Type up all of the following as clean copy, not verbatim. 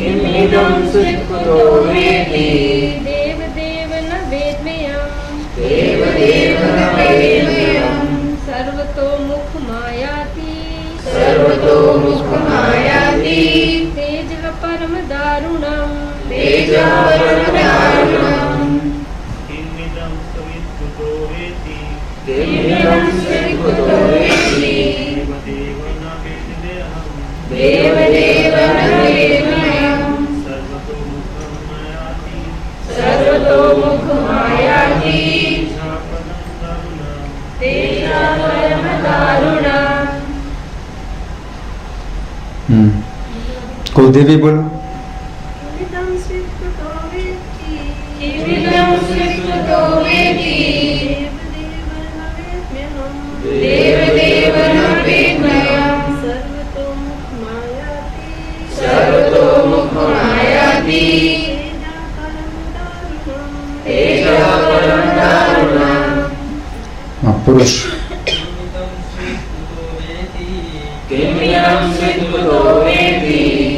किमिदं सुकुतो वेति देवदेव न वेद्मयम् देवदेव न वेद्मयम् सर्वतोमुखमायाति सर्वतोमुखमायाति तेजः परम दारुणम् तेजः परम दारुणम् किमिदं सुकुतो वेति किमिदं सुकुतो वेति देवदेव न वेद्मयम् देवदेव न वेद्मयम् सर्वतोमुखमायाति सर्वतोमुखमायाति तेजः परम दारुणम्। कोई देवी बोलो। किमिदं स्वीकृतो वेति किमिदं सुकुतो वेति देवदेव न वेद्मयम् देवदेव न वेद्मयम् सर्वतोमुखमायाति सर्वतोमुखमायाति तेजः परम दारुणम्। पुरुष। किमिदं सुकुतो वेति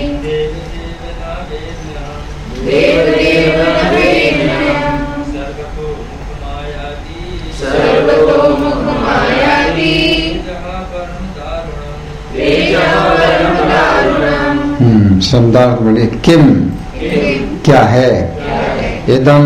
देवदेव न वेद्मयम् सर्वतोमुखमायाति तेजः परम दारुणम्। शब्दार्थ बोले। किम क्या है, इदम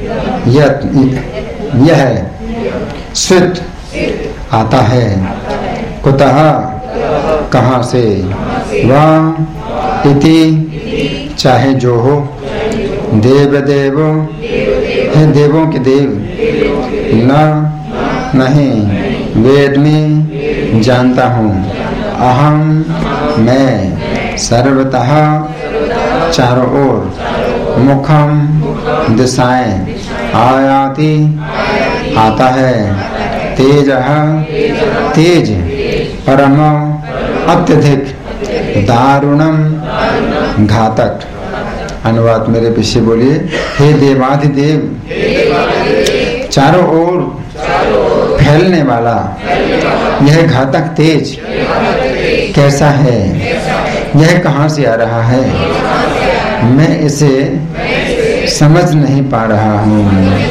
यह स्वित आता है, कुतः कहाँ से, वह इति चाहे जो हो, देवदेव है देवों के देव, न नहीं वेदमी जानता हूँ, अहम मैं सर्वतः चारों ओर, मुखम दिशाएं, आयाति आता है, तेजः तेज, परम अत्यधिक, दारुणम घातक। अनुवाद मेरे पीछे बोलिए। हे देवाधिदेव, चारों ओर फैलने वाला यह घातक तेज कैसा है, यह कहाँ से आ रहा है, मैं इसे समझ नहीं पा रहा हूँ।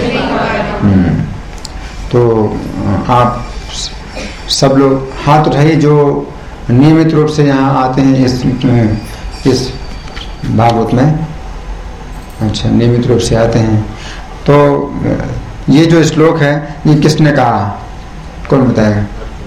तो आप सब लोग हाथ उठाइए जो नियमित रूप से यहाँ आते हैं इस भागवत में। अच्छा, नियमित रूप से आते हैं। तो ये जो श्लोक है ये किसने कहा, कौन बताएगा?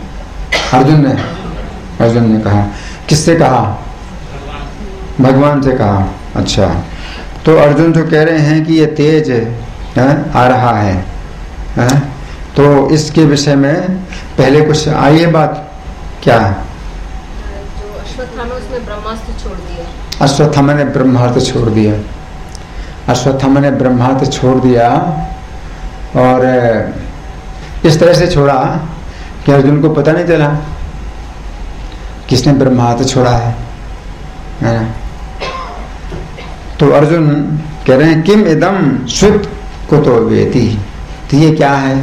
अर्जुन ने कहा। किससे कहा? भगवान से कहा। अच्छा, तो अर्जुन जो कह रहे हैं कि ये तेज आ रहा है, तो इसके विषय में पहले कुछ आई है बात क्या? जो अश्वत्थामा उसने ब्रह्मास्त्र छोड़ दिया। अश्वत्थामा ने ब्रह्मास्त्र छोड़ दिया। अश्वत्थामा ने ब्रह्मास्त्र छोड़ दिया और इस तरह से छोड़ा कि अर्जुन को पता नहीं चला किसने ब्रह्मास्त्र छोड़ा है ना? तो अर्जुन कह रहे हैं किम इदम श्रुत कुतो वेति, तो ये क्या है?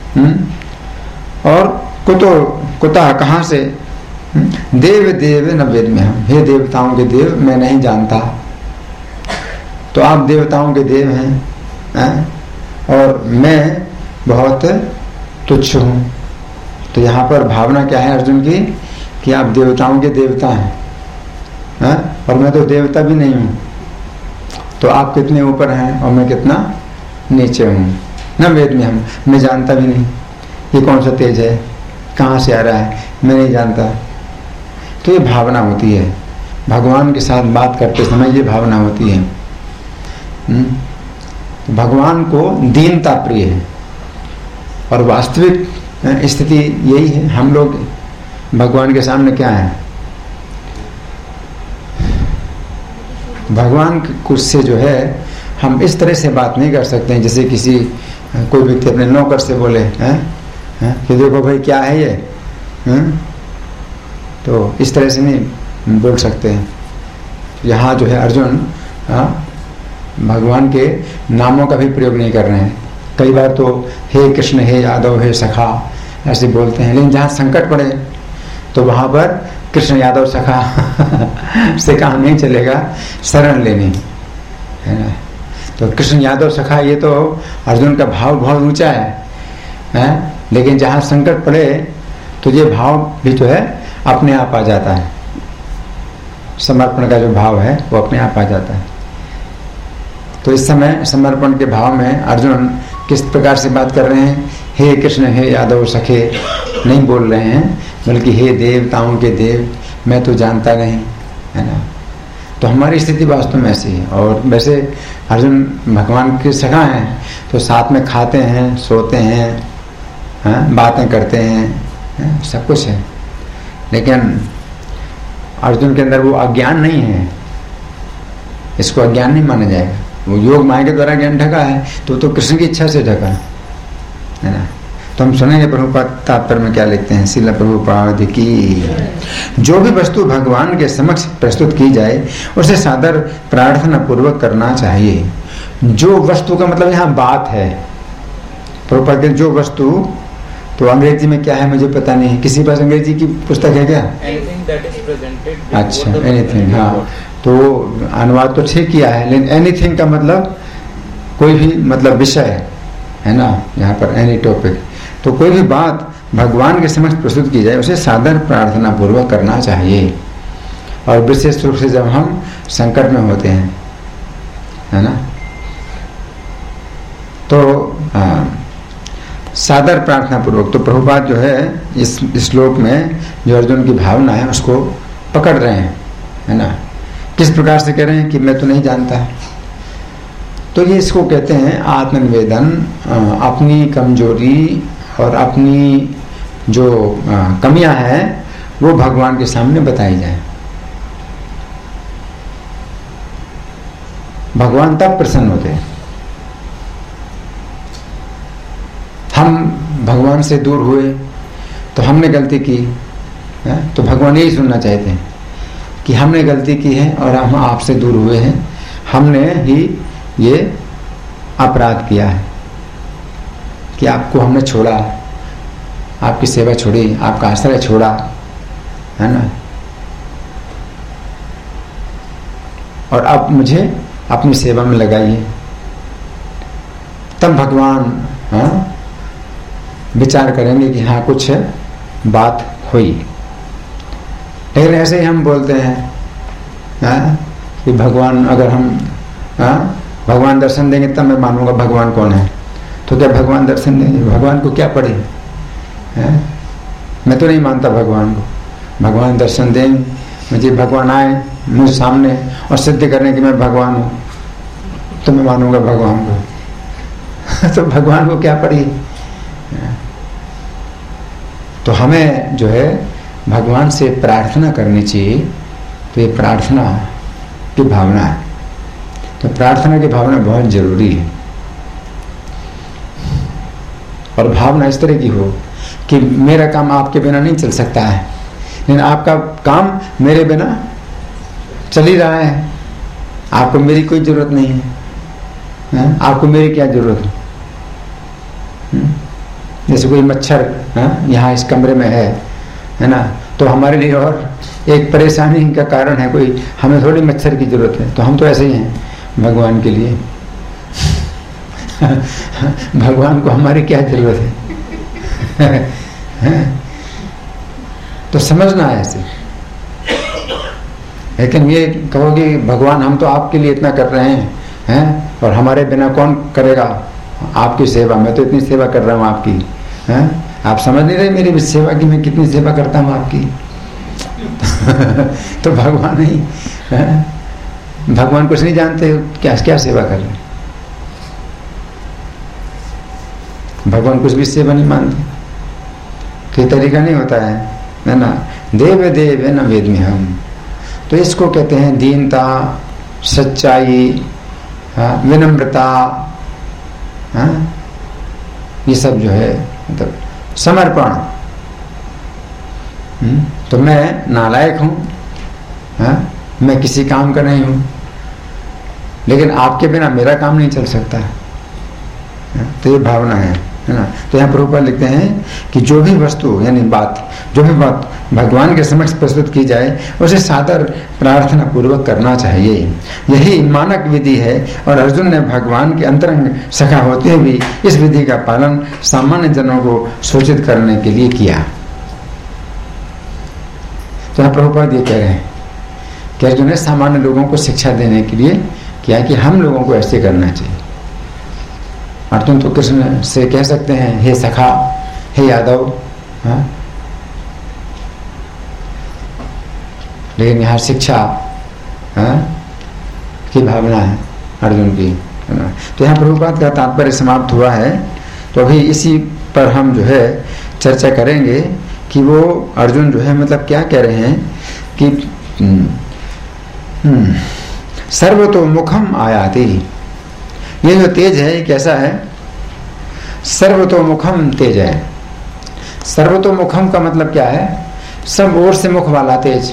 और कुतः कहाँ से? देव देव न वेद्मयम्, हे देवताओं के देव मैं नहीं जानता। तो आप देवताओं के देव हैं और मैं बहुत तुच्छ हूँ। तो यहाँ पर भावना क्या है अर्जुन की कि आप देवताओं के देवता हैं और मैं तो देवता भी नहीं हूँ। तो आप कितने ऊपर हैं और मैं कितना नीचे हूँ। न वेद्मयम्, मैं जानता भी नहीं ये कौन सा तेज है, कहाँ से आ रहा है, मैं नहीं जानता। तो ये भावना होती है भगवान के साथ बात करते समय, ये भावना होती है। भगवान को दीनता प्रिय है और वास्तविक स्थिति यही है। हम लोग भगवान के सामने क्या है? भगवान कुछ से जो है हम इस तरह से बात नहीं कर सकते हैं जैसे किसी कोई व्यक्ति अपने नौकर से बोले कि देखो भाई क्या है ये, तो इस तरह से नहीं बोल सकते हैं। यहाँ जो है अर्जुन भगवान के नामों का भी प्रयोग नहीं कर रहे हैं। कई बार तो हे कृष्ण, हे यादव, हे सखा ऐसे बोलते हैं, लेकिन जहाँ संकट पड़े तो वहाँ पर कृष्ण यादव सखा से काम नहीं चलेगा, शरण लेनी है ना। तो कृष्ण यादव सखा, ये तो अर्जुन का भाव बहुत ऊंचा है? लेकिन जहाँ संकट पड़े तो ये भाव भी जो है अपने आप आ जाता है। समर्पण का जो भाव है वो अपने आप आ जाता है। तो इस समय समर्पण के भाव में अर्जुन किस प्रकार से बात कर रहे हैं? हे कृष्ण, हे यादव सखे नहीं बोल रहे हैं, बल्कि हे देवताओं के देव, मैं तो जानता नहीं, है ना। तो हमारी स्थिति वास्तव में ऐसी है। और वैसे अर्जुन भगवान के सखा हैं, तो साथ में खाते हैं, सोते हैं, बातें करते हैं, सब कुछ है। लेकिन अर्जुन के अंदर वो अज्ञान नहीं है, इसको अज्ञान नहीं माना जाएगा। वो योग माया के द्वारा ज्ञान ढका है, तो कृष्ण की इच्छा से ढका है ना। तो हम सुनेंगे प्रभुपाद तात्पर्य में क्या लिखते हैं। श्रील प्रभुपाद की। जो भी वस्तु भगवान के समक्ष प्रस्तुत की जाए उसे सादर प्रार्थना पूर्वक करना चाहिए। जो वस्तु का मतलब यहाँ बात है। प्रभुपाद के जो वस्तु, तो अंग्रेजी में क्या है मुझे पता नहीं, किसी पास अंग्रेजी की पुस्तक है क्या? अच्छा, एनीथिंग। हाँ, तो अनुवाद तो ठीक किया है, लेकिन एनीथिंग का मतलब कोई भी मतलब विषय है ना, यहाँ पर एनी टॉपिक। तो कोई भी बात भगवान के समक्ष प्रस्तुत की जाए उसे सादर प्रार्थना पूर्वक करना चाहिए, और विशेष रूप से जब हम संकट में होते हैं, है ना। तो सादर प्रार्थना पूर्वक। तो प्रभुपाद जो है इस श्लोक में जो अर्जुन की भावना है उसको पकड़ रहे हैं, है ना। किस प्रकार से कह रहे हैं कि मैं तो नहीं जानता। तो ये इसको कहते हैं आत्मनिवेदन। अपनी कमजोरी और अपनी जो कमियां हैं वो भगवान के सामने बताई जाए। भगवान तब प्रसन्न होते हैं। हम भगवान से दूर हुए तो हमने गलती की है, तो भगवान यही सुनना चाहते हैं कि हमने गलती की है और हम आपसे दूर हुए हैं, हमने ही ये अपराध किया है कि आपको हमने छोड़ा, आपकी सेवा छोड़ी, आपका आश्रय छोड़ा, है ना। और अब मुझे अपनी सेवा में लगाइए। तब भगवान विचार करेंगे कि हाँ कुछ बात हुई। लेकिन ऐसे ही हम बोलते हैं कि भगवान, अगर हम भगवान दर्शन देंगे तब मैं मानूंगा भगवान कौन है। तो क्या भगवान दर्शन देंगे? भगवान को क्या पड़े? मैं तो नहीं मानता भगवान को। भगवान दर्शन देंगे, मुझे भगवान आए मुझे सामने और सिद्ध करने कि मैं भगवान हूँ, तो मैं मानूंगा भगवान को। तो भगवान को क्या पड़ी? तो हमें जो है भगवान से प्रार्थना करनी चाहिए। तो ये प्रार्थना की भावना है। तो प्रार्थना की भावना बहुत जरूरी है, और भावना इस तरह की हो कि मेरा काम आपके बिना नहीं चल सकता है, लेकिन आपका काम मेरे बिना चल ही रहा है। आपको मेरी कोई जरूरत नहीं है, आपको मेरी क्या जरूरत है? जैसे कोई मच्छर यहाँ इस कमरे में है ना, तो हमारे लिए और एक परेशानी का कारण है कोई, हमें थोड़ी मच्छर की जरूरत है। तो हम तो ऐसे ही हैं भगवान के लिए। भगवान को हमारी क्या जरूरत है? तो समझना है ऐसे। लेकिन ये कहोगे भगवान हम तो आपके लिए इतना कर रहे हैं और हमारे बिना कौन करेगा आपकी सेवा? मैं तो इतनी सेवा कर रहा हूँ आपकी, आप समझ नहीं रहे मेरी सेवा की, मैं कितनी सेवा करता हूँ आपकी। तो भगवान ही भगवान कुछ नहीं जानते क्या क्या सेवा कर रहे हैं। भगवान कुछ भी सेवा नहीं मानते। तो ये तरीका नहीं होता है ना। देव देव है ना वेद में हम, तो इसको कहते हैं दीनता, सच्चाई, विनम्रता, ये सब जो है मतलब समर्पण। तो मैं नालायक हूँ, मैं किसी काम का नहीं हूँ, लेकिन आपके बिना मेरा काम नहीं चल सकता। तो ये भावना है। है ना। तो यहाँ प्रभुपाद लिखते हैं कि जो भी वस्तु यानी बात, जो भी बात भगवान के समक्ष प्रस्तुत की जाए उसे सादर प्रार्थना पूर्वक करना चाहिए। यही मानक विधि है और अर्जुन ने भगवान के अंतरंग सखा होते हुए भी इस विधि का पालन सामान्य जनों को सूचित करने के लिए किया। तो यहाँ प्रभुपाद ये कह रहे हैं कि अर्जुन ने सामान्य लोगों को शिक्षा देने के लिए किया कि हम लोगों को ऐसे करना चाहिए। अर्जुन तो कृष्ण से कह सकते हैं हे सखा, हे यादव, हाँ? लेकिन यहाँ शिक्षा, हाँ? की भावना है अर्जुन की, है ना। तो यहाँ प्रभुपाद का तात्पर्य समाप्त हुआ है। तो अभी इसी पर हम जो है चर्चा करेंगे कि वो अर्जुन जो है मतलब क्या कह रहे हैं कि सर्वतोमुखम आयाति। ये जो तेज है ये कैसा है? सर्वतोमुखम तेज है। सर्वतोमुखम का मतलब क्या है? सब ओर से मुख वाला तेज।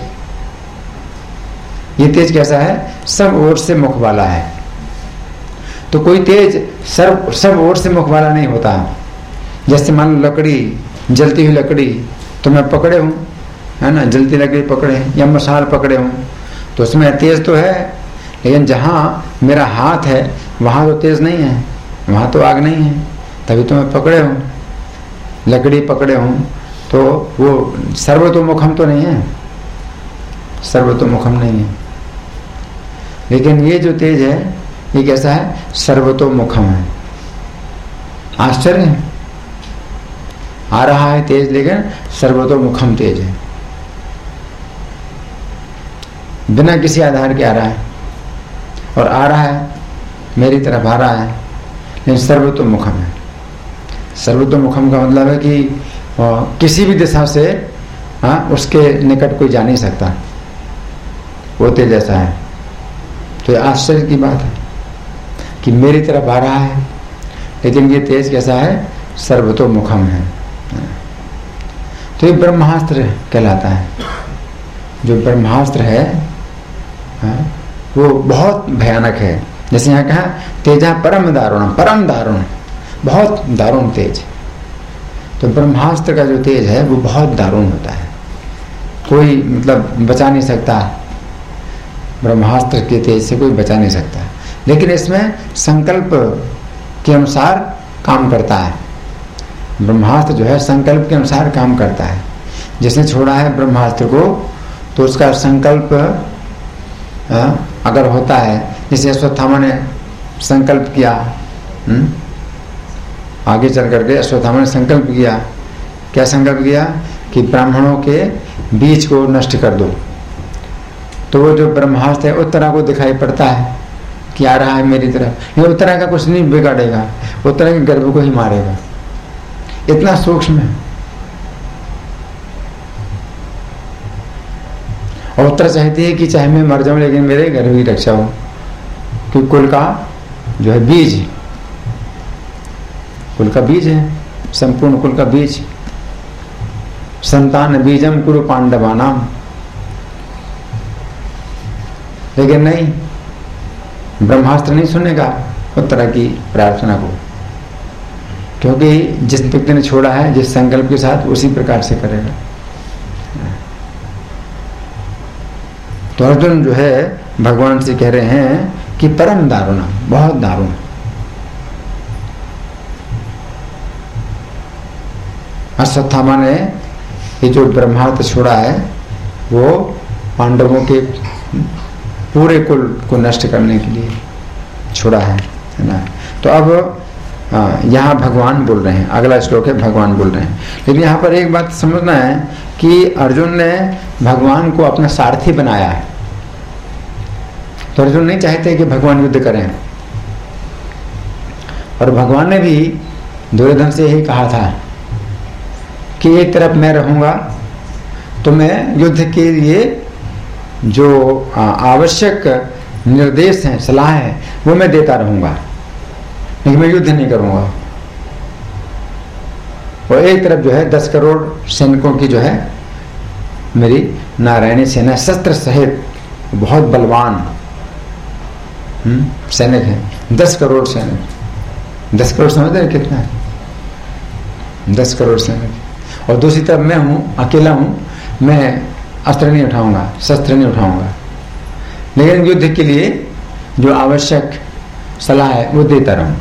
ये तेज कैसा है? सब ओर से मुख वाला है। तो कोई तेज सब ओर से मुख वाला नहीं होता। जैसे मान लो लकड़ी, जलती हुई लकड़ी तो मैं पकड़े हूं, है ना, जलती लकड़ी पकड़े या मशाल पकड़े हूं तो उसमें तेज तो है, लेकिन जहां मेरा हाथ है वहां तो तेज नहीं है, वहां तो आग नहीं है, तभी तो मैं पकड़े हूं, लकड़ी पकड़े हूं। तो वो सर्वतोमुखम तो नहीं है, सर्वतोमुखम नहीं है। लेकिन ये जो तेज है ये कैसा है? सर्वतोमुखम है। आश्चर्य है, आ रहा है तेज लेकिन सर्वतोमुखम तेज है, बिना किसी आधार के आ रहा है और आ रहा है मेरी तरफ आ रहा है, लेकिन सर्वतोमुखम है। सर्वतोमुखम का मतलब है कि किसी भी दिशा से उसके निकट कोई जा नहीं सकता, वो तेज ऐसा है। तो ये आश्चर्य की बात है कि मेरी तरफ आ रहा है, लेकिन ये तेज कैसा है? सर्वतोमुखम है। तो ये ब्रह्मास्त्र कहलाता है। जो ब्रह्मास्त्र है वो बहुत भयानक है। जैसे यहाँ कहा तेजा परम दारुण, परम दारुण, बहुत दारुण तेज। तो ब्रह्मास्त्र का जो तेज है वो बहुत दारुण होता है, कोई मतलब बचा नहीं सकता। ब्रह्मास्त्र के तेज से कोई बचा नहीं सकता, लेकिन इसमें संकल्प के अनुसार काम करता है। ब्रह्मास्त्र जो है संकल्प के अनुसार काम करता है। जिसने छोड़ा है ब्रह्मास्त्र को तो उसका संकल्प अगर होता है, जैसे अश्वत्थामा ने संकल्प किया, आगे चल करके अश्वत्थामा ने संकल्प किया, क्या संकल्प किया? कि ब्राह्मणों के बीज को नष्ट कर दो। तो वो जो ब्रह्मास्त्र है उत्तरा को दिखाई पड़ता है कि आ रहा है मेरी तरफ, ये उत्तरा का कुछ नहीं बिगाड़ेगा, उत्तरा के गर्भ को ही मारेगा। इतना सूक्ष्म है। और उत्तरा चाहती है कि चाहे मैं मर जाऊं लेकिन मेरे गर्भ की रक्षा हो, क्योंकि कुल का जो है बीज, कुल का बीज है, संपूर्ण कुल का बीज। संतान बीजम कुरु पांडवानाम। लेकिन नहीं, ब्रह्मास्त्र नहीं सुनेगा उत्तरा की प्रार्थना को, क्योंकि जिस व्यक्ति ने छोड़ा है जिस संकल्प के साथ उसी प्रकार से करेगा। तो अर्जुन जो है भगवान से कह रहे हैं कि परम दारुण, बहुत दारुण। अश्वत्थामा ने ये जो ब्रह्मास्त्र छोड़ा है वो पांडवों के पूरे कुल को नष्ट करने के लिए छोड़ा है ना। तो अब यहाँ भगवान बोल रहे हैं, अगला श्लोक है भगवान बोल रहे हैं। लेकिन यहाँ पर एक बात समझना है कि अर्जुन ने भगवान को अपना सारथी बनाया है। तो अर्जुन नहीं चाहते कि भगवान युद्ध करें, और भगवान ने भी दुर्योधन से यही कहा था कि एक तरफ मैं रहूंगा तो मैं युद्ध के लिए जो आवश्यक निर्देश हैं, सलाह है, वो मैं देता रहूंगा, लेकिन मैं युद्ध नहीं करूंगा। और एक तरफ जो है 10 करोड़ सैनिकों की जो है मेरी नारायणी सेना, शस्त्र सहित बहुत बलवान सैनिक है। 10 करोड़ सैनिक, 10 करोड़ समझ रहे कितना है? 10 करोड़ सैनिक, और दूसरी तरफ मैं हूँ, अकेला हूँ, मैं अस्त्र नहीं उठाऊंगा, शस्त्र नहीं उठाऊंगा, लेकिन युद्ध के लिए जो आवश्यक सलाह है वो देता रहूंगा।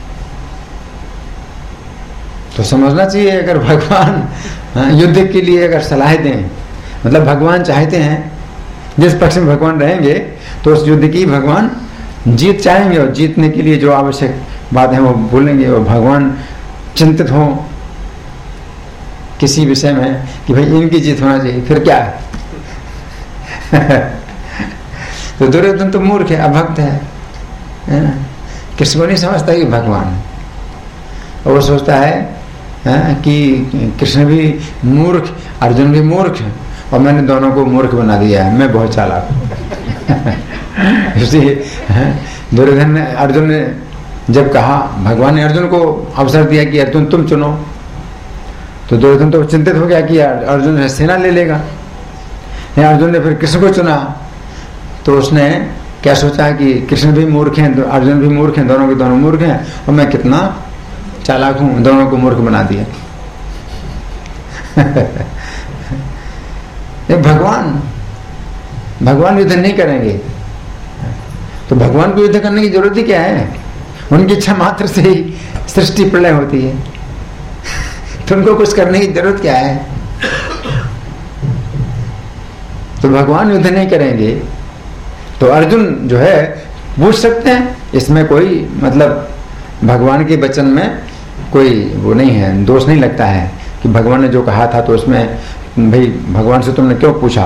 तो समझना चाहिए, अगर भगवान युद्ध के लिए अगर सलाह दें, मतलब भगवान चाहते हैं जिस पक्ष में भगवान रहेंगे तो उस युद्ध की भगवान जीत चाहेंगे, और जीतने के लिए जो आवश्यक बात है वो बोलेंगे। और भगवान चिंतित हो किसी विषय में कि भाई इनकी जीत होना चाहिए, फिर क्या है? तो दुर्योधन तो मूर्ख है, अभक्त है ना? कृष्ण को नहीं समझता कि भगवान, और वो सोचता है कि कृष्ण भी मूर्ख, अर्जुन भी मूर्ख, और मैंने दोनों को मूर्ख बना दिया है, मैं बहुत चालाक हूँ। इसलिए दुर्योधन ने, अर्जुन ने जब कहा, भगवान ने अर्जुन को अवसर दिया कि अर्जुन तुम चुनो, तो दुर्योधन तो चिंतित हो गया कि अर्जुन सेना ले लेगा। अर्जुन ने फिर कृष्ण को चुना, तो उसने क्या सोचा कि कृष्ण भी मूर्ख हैं, अर्जुन भी मूर्ख हैं, दोनों के दोनों मूर्ख हैं, और मैं कितना चालाक हूं, दोनों को मूर्ख बना दिया। भगवान युद्ध नहीं करेंगे तो भगवान को युद्ध करने की जरूरत ही क्या है? उनकी इच्छा मात्र से ही सृष्टि प्रलय होती है, तो उनको कुछ करने की जरूरत क्या है? तो भगवान युद्ध नहीं करेंगे तो अर्जुन जो है पूछ सकते हैं, इसमें कोई मतलब भगवान के वचन में कोई वो नहीं है, दोष नहीं लगता है कि भगवान ने जो कहा था तो उसमें भाई भगवान से तुमने क्यों पूछा।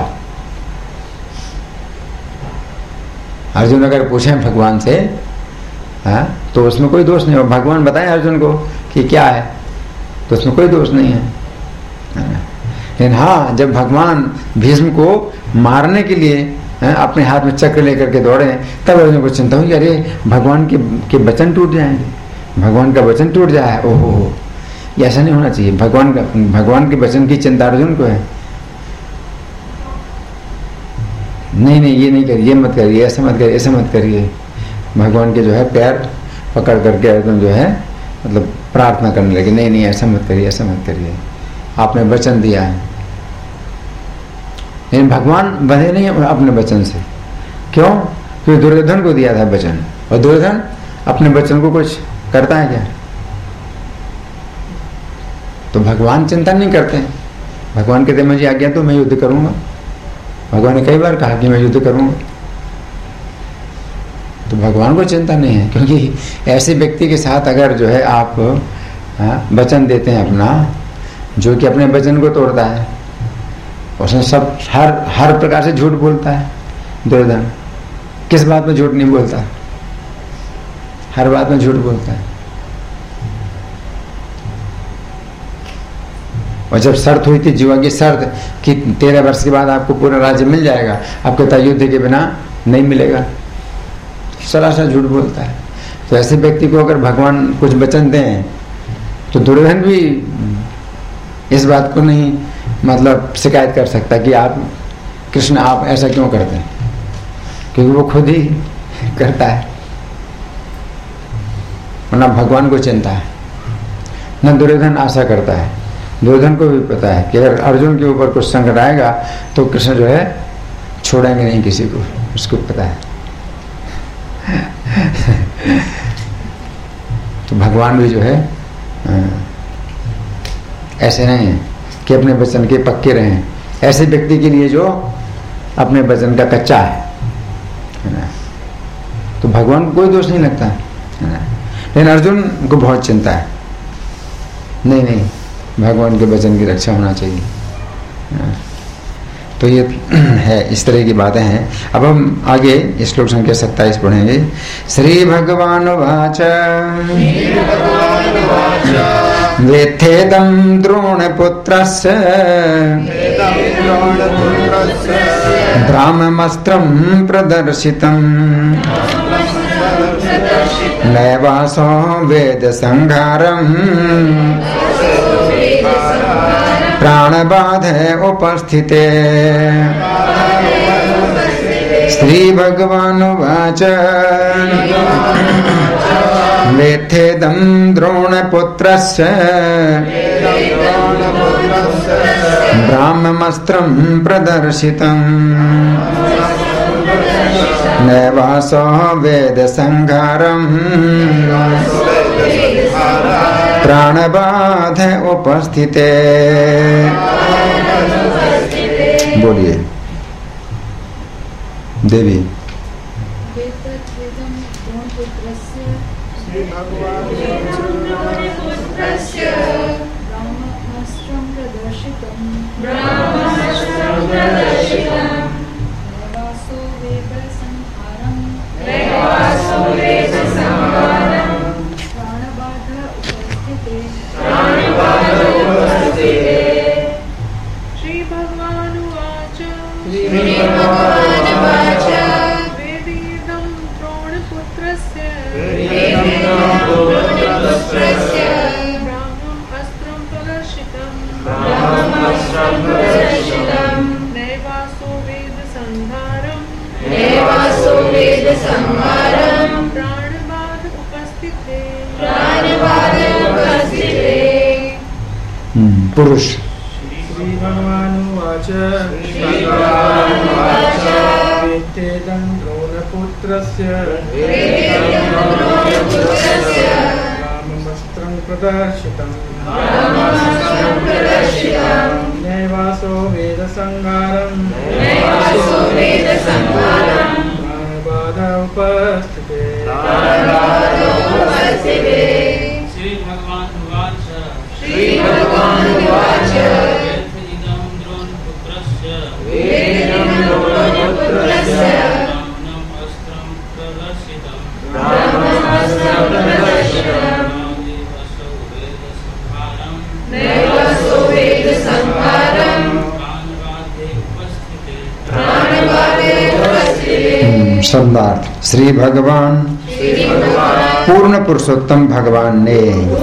अर्जुन अगर पूछे भगवान से तो उसमें कोई दोष नहीं है, भगवान बताए अर्जुन को कि क्या है तो उसमें कोई दोष नहीं है। लेकिन हाँ, जब भगवान भीष्म को मारने के लिए अपने हाथ में चक्र लेकर के दौड़े, तब अर्जुन को चिंता हुई, अरे भगवान के वचन टूट जाएंगे, भगवान का वचन टूट जाए, ओहो, ये ऐसा नहीं होना चाहिए। भगवान के वचन की चिंता अर्जुन को है। नहीं ये नहीं करिए, ये मत करिए, ऐसा मत करिए, ऐसा मत करिए। भगवान के जो है पैर पकड़ करके अर्जुन जो है मतलब प्रार्थना करने लगे, नहीं ऐसा मत करिए, ऐसा मत करिए, आपने वचन दिया है। लेकिन भगवान बंधे नहीं अपने वचन से, क्यों? क्योंकि दुर्योधन को दिया था वचन, और दुर्योधन अपने वचन को कुछ करता है क्या? तो भगवान चिंता नहीं करते। भगवान कहते मुझे आज्ञा तो मैं युद्ध करूंगा। भगवान ने कई बार कहा कि मैं युद्ध करूंगा, तो भगवान को चिंता नहीं है, क्योंकि ऐसे व्यक्ति के साथ अगर जो है आप वचन देते हैं अपना, जो कि अपने वचन को तोड़ता है, उसने सब हर प्रकार से झूठ बोलता है। दुर्योधन किस बात में झूठ नहीं बोलता? हर बात में झूठ बोलता है। और जब शर्त हुई थी जीवा की शर्त कि 13 वर्ष के बाद आपको पूरा राज्य मिल जाएगा, आप कहता युद्ध के बिना नहीं मिलेगा, सरासर झूठ बोलता है। तो ऐसे व्यक्ति को अगर भगवान कुछ वचन दें तो दुर्योधन भी इस बात को नहीं मतलब शिकायत कर सकता कि आप कृष्ण आप ऐसा क्यों करते हैं, क्योंकि वो खुद ही करता है। ना भगवान को चिंता है, न दुर्योधन आशा करता है। दुर्योधन को भी पता है कि अगर अर्जुन के ऊपर कुछ संकट आएगा तो कृष्ण जो है छोड़ेंगे नहीं किसी को, उसको पता है। तो भगवान भी जो है ऐसे नहीं है कि अपने वचन के पक्के रहें। ऐसे व्यक्ति के लिए जो अपने वचन का कच्चा है ना, तो भगवान को कोई दोष नहीं लगता है ना। लेकिन अर्जुन को बहुत चिंता है, नहीं भगवान के वचन की रक्षा होना चाहिए। तो ये है, इस तरह की बातें हैं। अब हम आगे श्लोक संख्या 27 पढ़ेंगे। श्री भगवान वाच वेत्थेदं द्रोणपुत्रस्य ब्राह्ममस्त्रं प्रदर्शितं नैवासो वेद संहारं प्राणबाधे उपस्थिते। श्री भगवानुवाच वेत्थेदं द्रोणपुत्रस्य ब्राह्ममस्त्रं प्रदर्शितं नैवासो वेद संहारम् प्राणबाध उपस्थिते। बोलिए देवी। पुरुष। श्री भगवानुवाच वेत्तेदं द्रोणपुत्रस्य रामवस्त्रं प्रदर्शितं नैवासो वेदसंहारं प्राणबाध उपस्थिते। श्री भगवानुवाच वेत्तेदं द्रोणपुत्रस्य रामवस्त्रं प्रदर्शितं नैवासो वेदसंहारं प्राणबाधे उपस्थिते। शब्दार्थ। श्री भगवान पूर्ण पुरुषोत्तम भगवान ने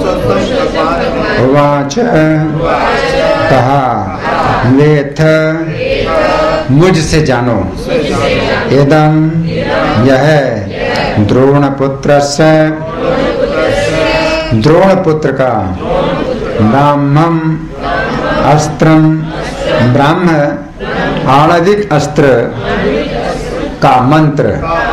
वाच कहा, वेथ मुझसे जानो, इदम यह द्रोणपुत्रस्य द्रोणपुत्र का ब्राह्मम अस्त्रम ब्राह्म आणविक अस्त्र का मंत्र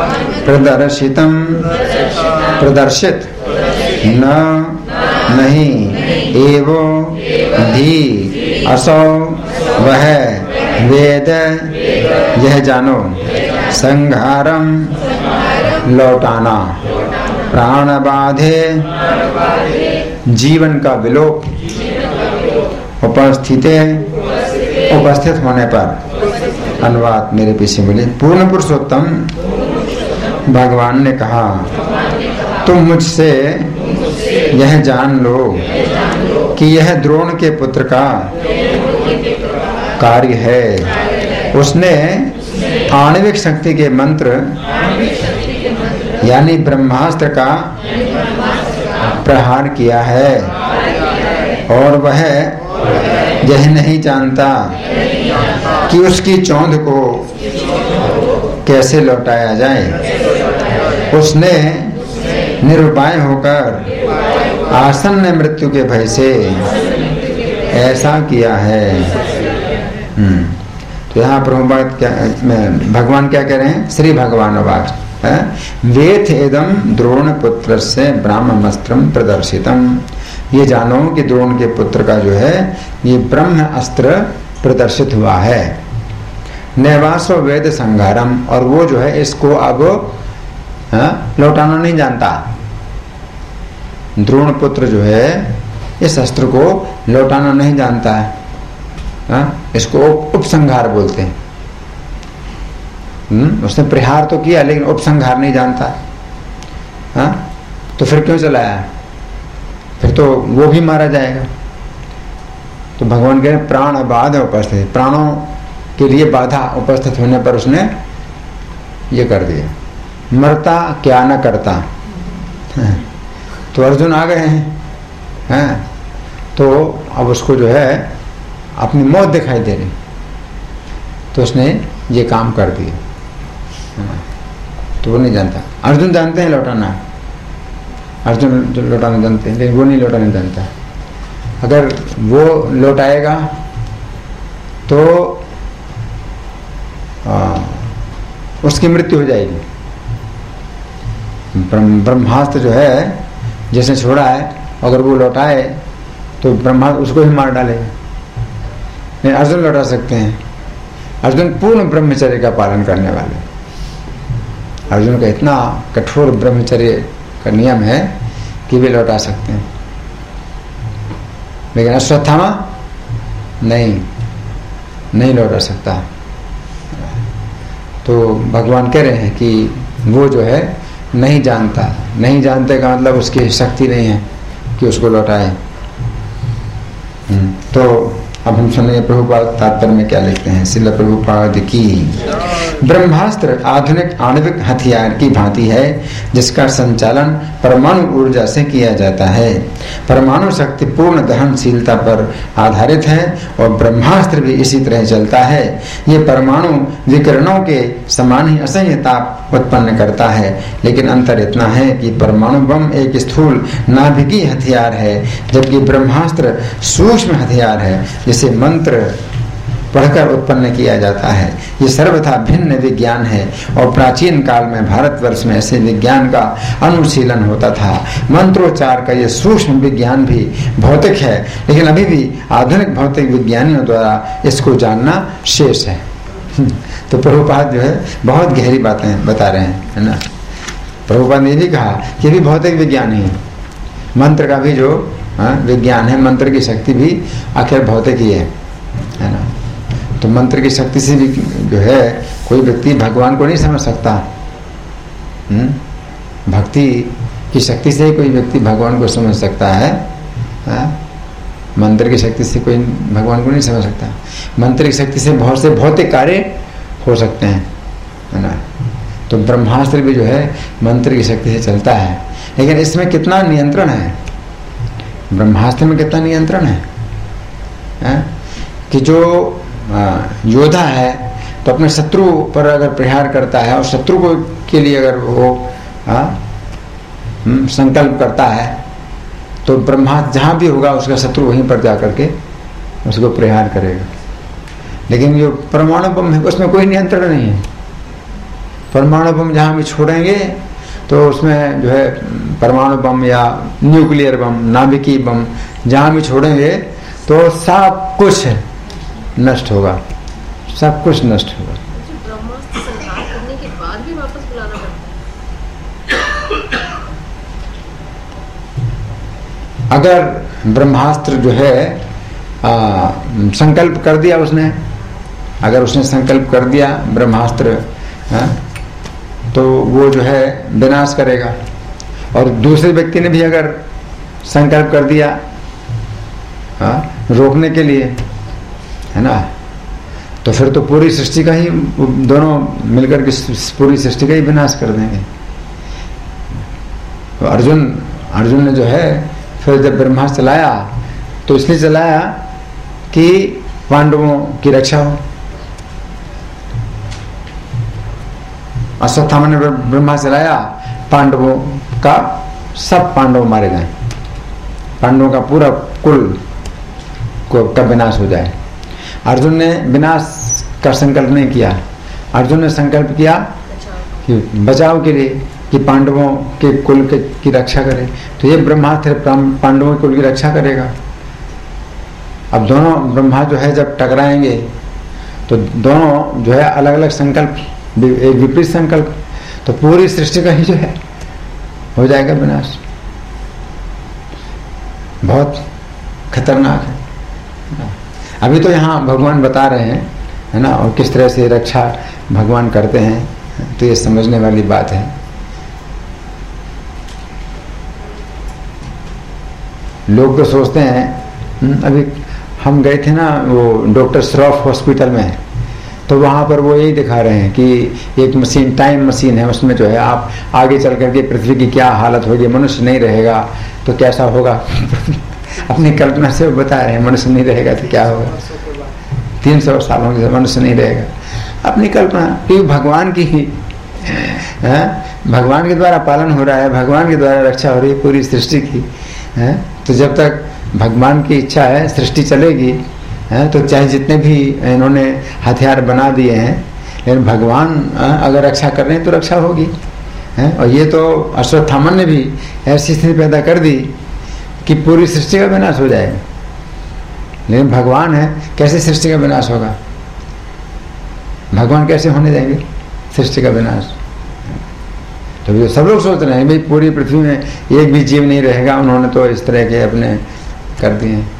प्रदर्शित न नहीं एवो भी असौ वह वेद यह जानो संहारम लौटाना प्राण बाधे जीवन का विलोप उपस्थित होने पर। अनुवाद मेरे पीछे बोले। पूर्ण पुरुषोत्तम भगवान ने कहा, तुम मुझसे यह जान लो कि यह द्रोण के पुत्र का कार्य है। उसने आणविक शक्ति के मंत्र यानी ब्रह्मास्त्र का प्रहार किया है और वह यह नहीं जानता कि उसकी चौंध को कैसे लौटाया जाए। उसने निरुपाय होकर आसन्न मृत्यु के भय से ऐसा किया है। तो यहाँ प्रभुपाद भगवान क्या कह रहे हैं? श्री भगवान वाच वेथ एदम द्रोण पुत्र से ब्रह्मस्त्रम प्रदर्शितम। ये जानो कि द्रोण के पुत्र का जो है ये ब्रह्म अस्त्र प्रदर्शित हुआ है। नैवासो वेद संहारम, और वो जो है इसको अब लौटाना नहीं जानता। द्रोण पुत्र जो है इस अस्त्र को लौटाना नहीं जानता है। इसको उपसंहार बोलते हैं। उसने प्रहार तो किया लेकिन उपसंहार नहीं जानता। तो फिर क्यों चलाया? फिर तो वो भी मारा जाएगा। तो भगवान कह रहे प्राण बाधा उपस्थित, प्राणों के लिए बाधा उपस्थित होने पर उसने ये कर दिया। मरता क्या न करता। तो अर्जुन आ गए हैं, तो अब उसको जो है अपनी मौत दिखाई दे रही, तो उसने ये काम कर दिया। तो वो नहीं जानता। अर्जुन जानते हैं लौटाना, अर्जुन जो लौटाना जानते हैं, लेकिन वो नहीं लौटाना जानता। अगर वो लौटाएगा तो उसकी मृत्यु हो जाएगी। ब्रह्मास्त्र जो है जिसने छोड़ा है, अगर वो लौटाए तो ब्रह्मास्त्र उसको ही मार डालेगा। नहीं, अर्जुन लौटा सकते हैं। अर्जुन पूर्ण ब्रह्मचर्य का पालन करने वाले, अर्जुन का इतना कठोर ब्रह्मचर्य का नियम है कि वे लौटा सकते हैं। लेकिन अश्वत्थामा नहीं लौटा सकता। तो भगवान कह रहे हैं कि वो जो है नहीं जानता, नहीं जानते का मतलब उसकी शक्ति नहीं है कि उसको लौटाए। तो अब हम सुनेंगे प्रभुपाद तात्पर्य में क्या लिखते हैं। श्रील प्रभुपाद की ब्रह्मास्त्र आधुनिक आणविक हथियार की भांति है जिसका संचालन परमाणु ऊर्जा से किया जाता है। परमाणु शक्ति पूर्ण दहनशीलता पर आधारित है और ब्रह्मास्त्र भी इसी तरह चलता है। ये परमाणु विकिरणों के समान ही असह्य ताप उत्पन्न करता है, लेकिन अंतर इतना है कि परमाणु बम एक स्थूल नाभिकीय हथियार है, जबकि ब्रह्मास्त्र सूक्ष्म हथियार है जिसे मंत्र पढ़कर उत्पन्न किया जाता है। ये सर्वथा भिन्न विज्ञान है और प्राचीन काल में भारतवर्ष में ऐसे विज्ञान का अनुशीलन होता था। मंत्रोच्चार का ये सूक्ष्म विज्ञान भी भौतिक है, लेकिन अभी भी आधुनिक भौतिक विज्ञानियों द्वारा इसको जानना शेष है। तो प्रभुपाद जो है बहुत गहरी बातें बता रहे हैं, है ना। प्रभुपाद ने भी कहा कि भी भौतिक विज्ञान ही है, मंत्र का भी जो विज्ञान है, मंत्र की शक्ति भी आखिर भौतिक ही है ना। तो मंत्र की शक्ति से भी जो है कोई व्यक्ति भगवान को नहीं समझ सकता। भक्ति की शक्ति से ही कोई व्यक्ति भगवान को समझ सकता है। मंत्र की शक्ति से कोई भगवान को नहीं समझ सकता। मंत्र की शक्ति से बहुत से भौतिक कार्य हो सकते हैं, है ना। तो ब्रह्मास्त्र भी जो है मंत्र की शक्ति से चलता है, लेकिन इसमें कितना नियंत्रण है, ब्रह्मास्त्र में कितना नियंत्रण है कि जो योद्धा है तो अपने शत्रु पर अगर प्रहार करता है और शत्रु को के लिए अगर वो संकल्प करता है तो ब्रह्मास्त्र जहां भी होगा उसका शत्रु वहीं पर जाकर के उसको प्रहार करेगा। लेकिन जो परमाणु बम है उसमें कोई नियंत्रण नहीं है। परमाणु बम जहां भी छोड़ेंगे तो उसमें जो है परमाणु बम या न्यूक्लियर बम, नाभिकीय बम जहां भी छोड़ेंगे तो सब कुछ नष्ट होगा, सब कुछ नष्ट होगा। ब्रह्मास्त्र संहार करने के बाद भी वापस बुलाना पड़ता है। अगर ब्रह्मास्त्र जो है संकल्प कर दिया उसने, अगर उसने संकल्प कर दिया ब्रह्मास्त्र तो वो जो है विनाश करेगा। और दूसरे व्यक्ति ने भी अगर संकल्प कर दिया रोकने के लिए, है ना, तो फिर तो पूरी सृष्टि का ही दोनों मिलकर के पूरी सृष्टि का ही विनाश कर देंगे। तो अर्जुन ने जो है फिर जब ब्रह्मास्त्र चलाया तो इसलिए चलाया कि पांडवों की रक्षा हो। अश्वत्थामा ने ब्रह्मास्त्र चलाया, पांडवों का सब पांडव मारे गए, पांडवों का पूरा कुल का विनाश हो जाए। अर्जुन ने विनाश का संकल्प नहीं किया, अर्जुन ने संकल्प किया कि बचाव के लिए, कि पांडवों के कुल की रक्षा करे। तो ये ब्रह्मास्त्र पांडवों के कुल की रक्षा करेगा। अब दोनों ब्रह्मा जो है जब टकराएंगे तो दोनों जो है अलग अलग संकल्प, एक विपरीत संकल्प, तो पूरी सृष्टि का ही जो है हो जाएगा विनाश। बहुत खतरनाक है। अभी तो यहाँ भगवान बता रहे हैं, है ना, और किस तरह से रक्षा भगवान करते हैं, तो ये समझने वाली बात है। लोग तो सोचते हैं, अभी हम गए थे ना वो डॉक्टर श्रॉफ हॉस्पिटल में, तो वहाँ पर वो यही दिखा रहे हैं कि एक मशीन, टाइम मशीन है, उसमें जो है आप आगे चल करके पृथ्वी की क्या हालत होगी, मनुष्य नहीं रहेगा तो कैसा होगा। अपनी कल्पना से वो बता रहे हैं, मनुष्य नहीं रहेगा तो क्या होगा, 300 सालों के मनुष्य नहीं रहेगा। अपनी कल्पना, क्योंकि भगवान की भगवान के द्वारा पालन हो रहा है, भगवान के द्वारा रक्षा हो रही है पूरी सृष्टि की। तो जब तक भगवान की इच्छा है सृष्टि चलेगी, हैं, तो चाहे जितने भी इन्होंने हथियार बना दिए हैं, लेकिन भगवान अगर रक्षा कर रहे हैं तो रक्षा होगी हैं। और ये तो अश्वत्थामा ने भी ऐसी स्थिति पैदा कर दी कि पूरी सृष्टि का विनाश हो जाएगा। लेकिन भगवान है, कैसे सृष्टि का विनाश होगा? भगवान कैसे होने देंगे सृष्टि का विनाश? तो सब लोग सोच रहे हैं भाई पूरी पृथ्वी में एक भी जीव नहीं रहेगा, उन्होंने तो इस तरह के अपने कर दिए हैं।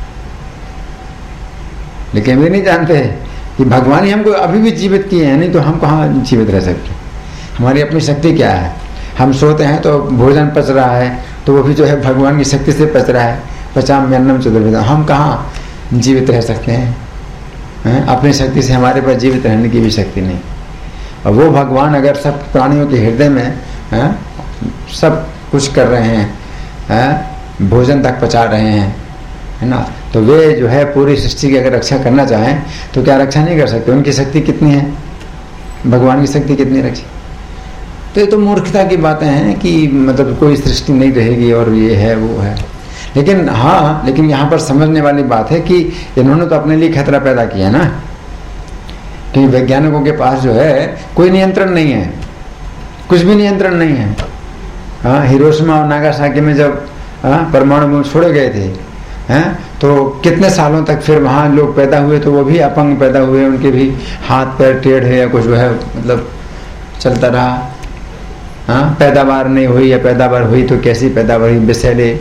लेकिन वे नहीं जानते कि भगवान ही हमको अभी भी जीवित किए हैं, नहीं तो हम कहाँ जीवित रह सकते। हमारी अपनी शक्ति क्या है? हम सोते हैं तो भोजन पच रहा है, तो वो भी जो है भगवान की शक्ति से पच रहा है। पचाम अन्नम चतुर्विधम, हम कहाँ जीवित रह सकते हैं? अपनी शक्ति से हमारे पास जीवित रहने की भी शक्ति नहीं। और वो भगवान अगर सब प्राणियों के हृदय में सब कुछ कर रहे हैं, भोजन तक पचा रहे हैं, है ना, तो वे जो है पूरी सृष्टि की अगर रक्षा करना चाहें तो क्या रक्षा नहीं कर सकते? उनकी शक्ति कितनी है, भगवान की शक्ति कितनी रक्षी? तो ये तो मूर्खता की बातें हैं कि मतलब कोई सृष्टि नहीं रहेगी और ये है वो है। लेकिन हाँ, लेकिन यहाँ पर समझने वाली बात है कि इन्होंने तो अपने लिए खतरा पैदा किया ना, कि वैज्ञानिकों के पास जो है कोई नियंत्रण नहीं है, कुछ भी नियंत्रण नहीं है। हाँ, हिरोशिमा और नागासाकी में जब परमाणु बम छोड़े गए थे, हैं, तो कितने सालों तक फिर वहाँ लोग पैदा हुए, तो वो भी अपंग पैदा हुए, उनके भी हाथ पैर टेढ़े या कुछ जो है मतलब चलता रहा। हाँ, पैदावार नहीं हुई या पैदावार हुई तो कैसी पैदावार हुई, विषैले,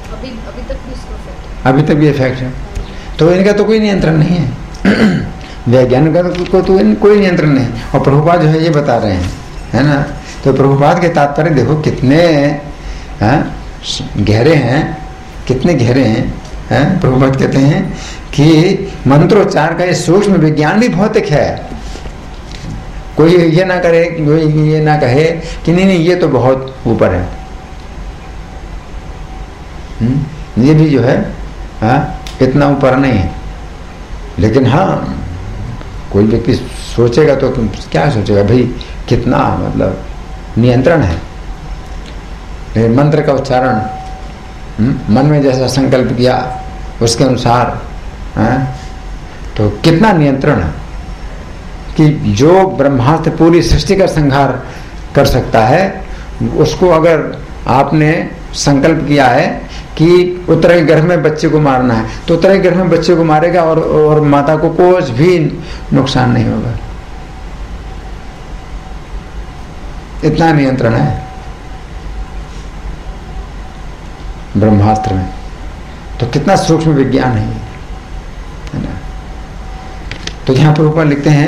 अभी तक भी इफेक्ट है। तो इनका तो कोई नियंत्रण नहीं है। वैज्ञानिक को तो कोई नियंत्रण नहीं। और प्रभुपाद जो है ये बता रहे हैं, है ना। तो प्रभुपाद के तात्पर्य देखो कितने गहरे हैं, कितने गहरे हैं। प्रभुपाद कहते हैं कि मंत्रोच्चार का ये सूक्ष्म विज्ञान भी भौतिक है। कोई ये ना करे, कोई ये ना कहे कि नहीं ये तो बहुत ऊपर है। ये भी जो है इतना ऊपर नहीं है। लेकिन हाँ, कोई व्यक्ति सोचेगा तो क्या सोचेगा भाई, कितना मतलब नियंत्रण है। लेकिन मंत्र का उच्चारण मन में जैसा संकल्प किया उसके अनुसार तो कितना नियंत्रण है कि जो ब्रह्मास्त्र पूरी सृष्टि का संहार कर सकता है, उसको अगर आपने संकल्प किया है कि उत्तराई गर्भ में बच्चे को मारना है, तो उत्तराई गर्भ में बच्चे को मारेगा और माता को कुछ भी नुकसान नहीं होगा। इतना नियंत्रण है ब्रह्मास्त्र में। तो कितना सूक्ष्म विज्ञान है ना। तो यहां पर ऊपर लिखते हैं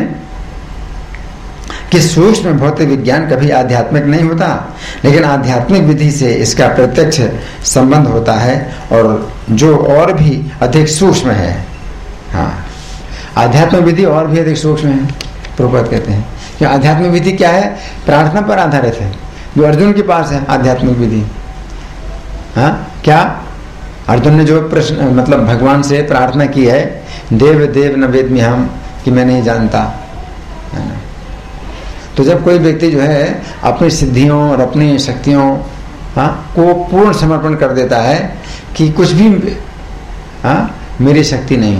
कि सूक्ष्म भौतिक विज्ञान कभी आध्यात्मिक नहीं होता, लेकिन आध्यात्मिक विधि से इसका प्रत्यक्ष संबंध होता है, और जो और भी अधिक सूक्ष्म है। हाँ, आध्यात्मिक विधि और भी अधिक सूक्ष्म है। प्रभुपाद कहते हैं कि आध्यात्मिक विधि क्या है? प्रार्थना पर आधारित है, जो अर्जुन के पास है आध्यात्मिक विधि। हाँ, क्या अर्जुन ने जो प्रश्न मतलब भगवान से प्रार्थना की है, देव देव न वेद्मि हम, कि मैं नहीं जानता, है ना। तो जब कोई व्यक्ति जो है अपनी सिद्धियों और अपनी शक्तियों को पूर्ण समर्पण कर देता है कि कुछ भी मेरी शक्ति नहीं,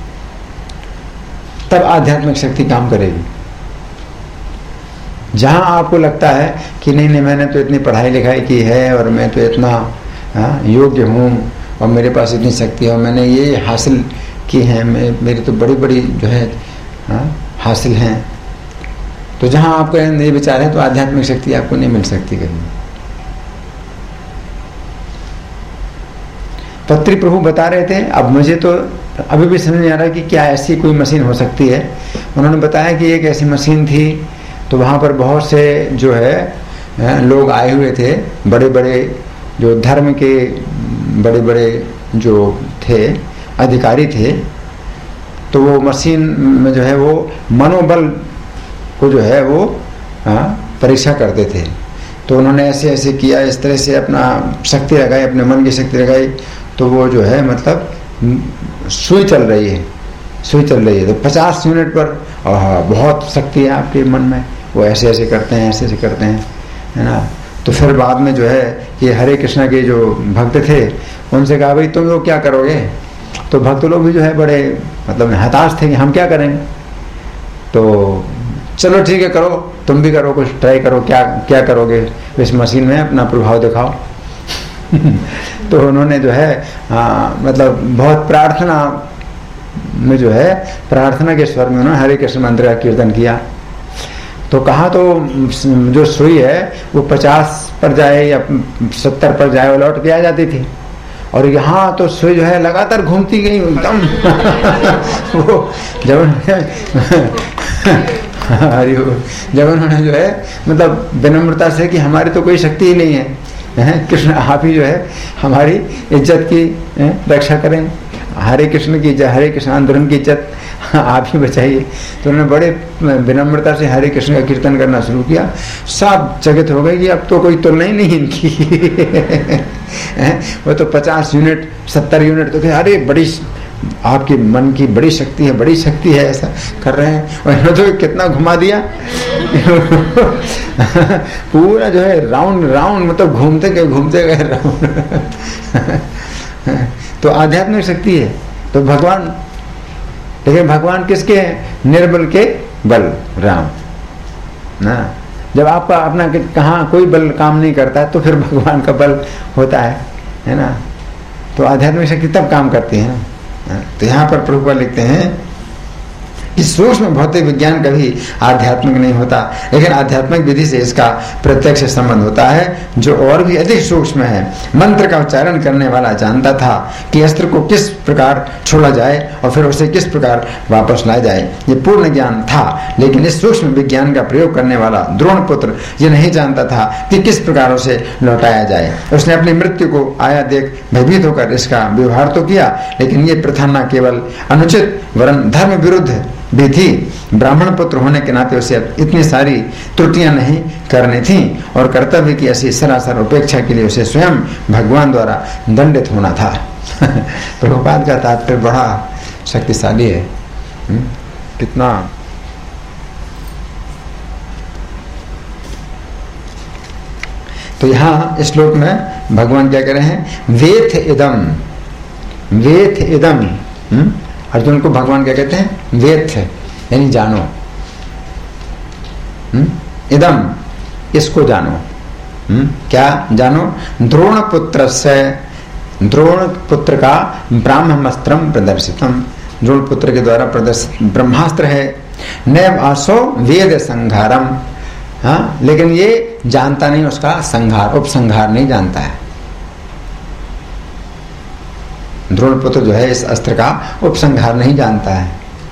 तब आध्यात्मिक शक्ति काम करेगी। जहां आपको लगता है कि नहीं मैंने तो इतनी पढ़ाई लिखाई की है और मैं तो इतना योग्य हूँ और मेरे पास इतनी शक्ति है, मैंने ये हासिल की है, मेरी तो बड़ी बड़ी जो है हासिल हैं, तो जहां आपका ये विचार है तो आध्यात्मिक शक्ति आपको नहीं मिल सकती कहीं। पत्री प्रभु बता रहे थे, अब मुझे तो अभी भी समझ नहीं आ रहा कि क्या ऐसी कोई मशीन हो सकती है। उन्होंने बताया कि एक ऐसी मशीन थी, तो वहां पर बहुत से जो है लोग आए हुए थे, बड़े बड़े जो धर्म के बड़े बड़े जो थे अधिकारी थे, तो वो मशीन में जो है वो मनोबल को जो है वो परीक्षा करते थे। तो उन्होंने ऐसे ऐसे किया, इस तरह से अपना शक्ति लगाई, अपने मन की शक्ति लगाई, तो वो जो है मतलब सुई चल रही है, सुई चल रही है। तो 50 यूनिट पर बहुत शक्ति है आपके मन में, वो ऐसे ऐसे करते हैं, ऐसे ऐसे करते हैं, है ना। तो फिर बाद में जो है ये हरे कृष्णा के जो भक्त थे, उनसे कहा भाई तुम लोग क्या करोगे, तो भक्त लोग भी जो है बड़े मतलब हताश थे कि हम क्या करेंगे। तो चलो ठीक है, करो, तुम भी करो, कुछ ट्राई करो, क्या क्या करोगे इस मशीन में, अपना प्रभाव दिखाओ। तो उन्होंने जो है मतलब बहुत प्रार्थना में जो है, प्रार्थना के स्वर में उन्होंने हरे कृष्ण मंत्र का कीर्तन किया। तो कहा तो जो सुई है वो 50 पर जाए या 70 पर जाए वो लौट के आ जाती थी, और यहाँ तो सुई जो है लगातार घूमती गई एकदम। वो जब उन्होंने जो है मतलब विनम्रता से कि हमारी तो कोई शक्ति ही नहीं है, कृष्ण आप ही जो है हमारी इज्जत की रक्षा करें, हरे कृष्ण की इज्जत, हरे कृष्ण आंदोलन की इज्जत आप ही बचाइए। तो उन्होंने बड़े विनम्रता से हरे कृष्ण का कीर्तन करना शुरू किया। सब चकित हो गए कि अब तो कोई तुलना ही नहीं इनकी। वो तो 50 यूनिट 70 यूनिट तो अरे बड़ी आपके मन की बड़ी शक्ति है, बड़ी शक्ति है, ऐसा कर रहे हैं। और इन्होंने तो कितना घुमा दिया। पूरा जो है राउंड राउंड मतलब घूमते गए राउंड। तो आध्यात्मिक शक्ति है। तो भगवान, लेकिन भगवान किसके हैं? निर्बल के बल राम ना। जब आपका अपना कहाँ कोई बल काम नहीं करता तो फिर भगवान का बल होता है ना। तो आध्यात्मिक शक्ति तब काम करती है ना। तो यहाँ पर प्रभुपाद लिखते हैं कि सूक्ष्म भौतिक विज्ञान कभी आध्यात्मिक नहीं होता, लेकिन आध्यात्मिक विधि से इसका प्रत्यक्ष संबंध होता है जो और भी अधिक सूक्ष्म है। मंत्र का उच्चारण करने वाला जानता था कि अस्त्र को किस प्रकार छोड़ा जाए और फिर उसे किस प्रकार वापस लाया जाए, ये पूर्ण ज्ञान था। लेकिन इस सूक्ष्म विज्ञान का प्रयोग करने वाला द्रोण पुत्र ये नहीं जानता था कि किस प्रकार उसे लौटाया जाए। उसने अपनी मृत्यु को आया देख भयभीत होकर इसका व्यवहार तो किया, लेकिन ये प्रथा न केवल अनुचित वरन धर्म विरुद्ध भी थी। ब्राह्मण पुत्र होने के नाते उसे इतनी सारी त्रुटियां नहीं करनी थी, और कर्तव्य की ऐसी सरासर उपेक्षा के लिए उसे स्वयं भगवान द्वारा दंडित होना था। प्रभुपाद का तात्पर्य बड़ा शक्तिशाली है। कितना तो यहाँ इस श्लोक में भगवान क्या कह रहे हैं? वेथ इदम। अर्जुन को भगवान क्या कहते हैं? वेथ यानी जानो, इदम इसको जानो। क्या जानो? द्रोण पुत्र का ब्राह्मस्त्रम प्रदर्शितम, द्रोण पुत्र के द्वारा प्रदर्शित ब्रह्मास्त्र है। नैव आसो वेद संघारम, हाँ, लेकिन ये जानता नहीं उसका संघार, उपसंहार नहीं जानता है। द्रोण पुत्र जो है इस अस्त्र का उपसंहार नहीं जानता है।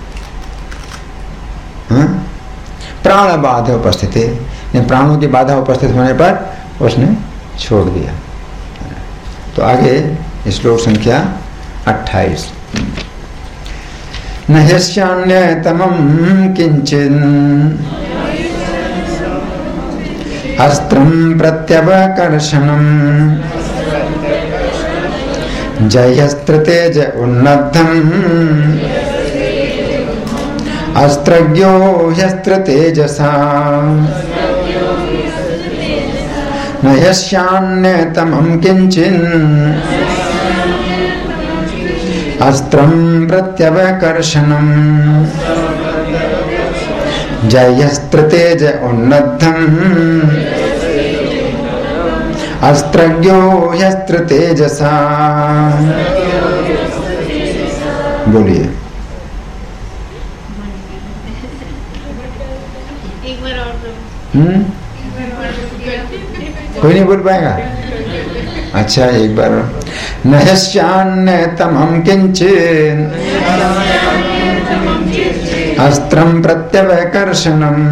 प्राण बाधा उपस्थित है, प्राणों की बाधा उपस्थित होने पर उसने छोड़ दिया। तो आगे श्लोक संख्या 28। न ह्यस्यान्यतमं किंचिन् अस्त्रं प्रत्यवकर्षणम् जयस्त्र तेज उन्नद्धम् अस्त्रज्ञो ह्यस्त्र तेजसा न यस्यान्यतमं किंचिन् अस्त्रं प्रत्यवकर्षणम् जयस्त्र तेज उन्नद्धम् अस्त्रज्ञो ह्यस्त्र तेजसा। बोलिए। एक बार और कोई नहीं बोल पाएगा? अच्छा एक बार। न ह्यस्यान्यतमं किंचिन् अस्त्रं प्रत्यवकर्षणम्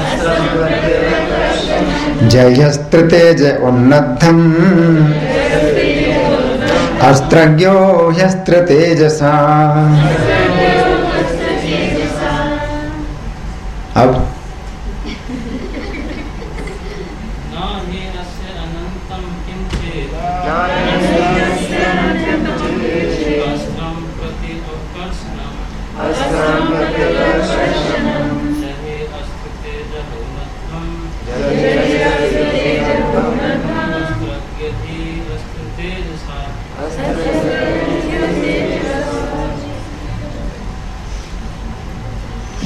जयस्त्र तेज उन्नद्धम् अस्त्रज्ञो ह्यस्त्र तेजसा। अब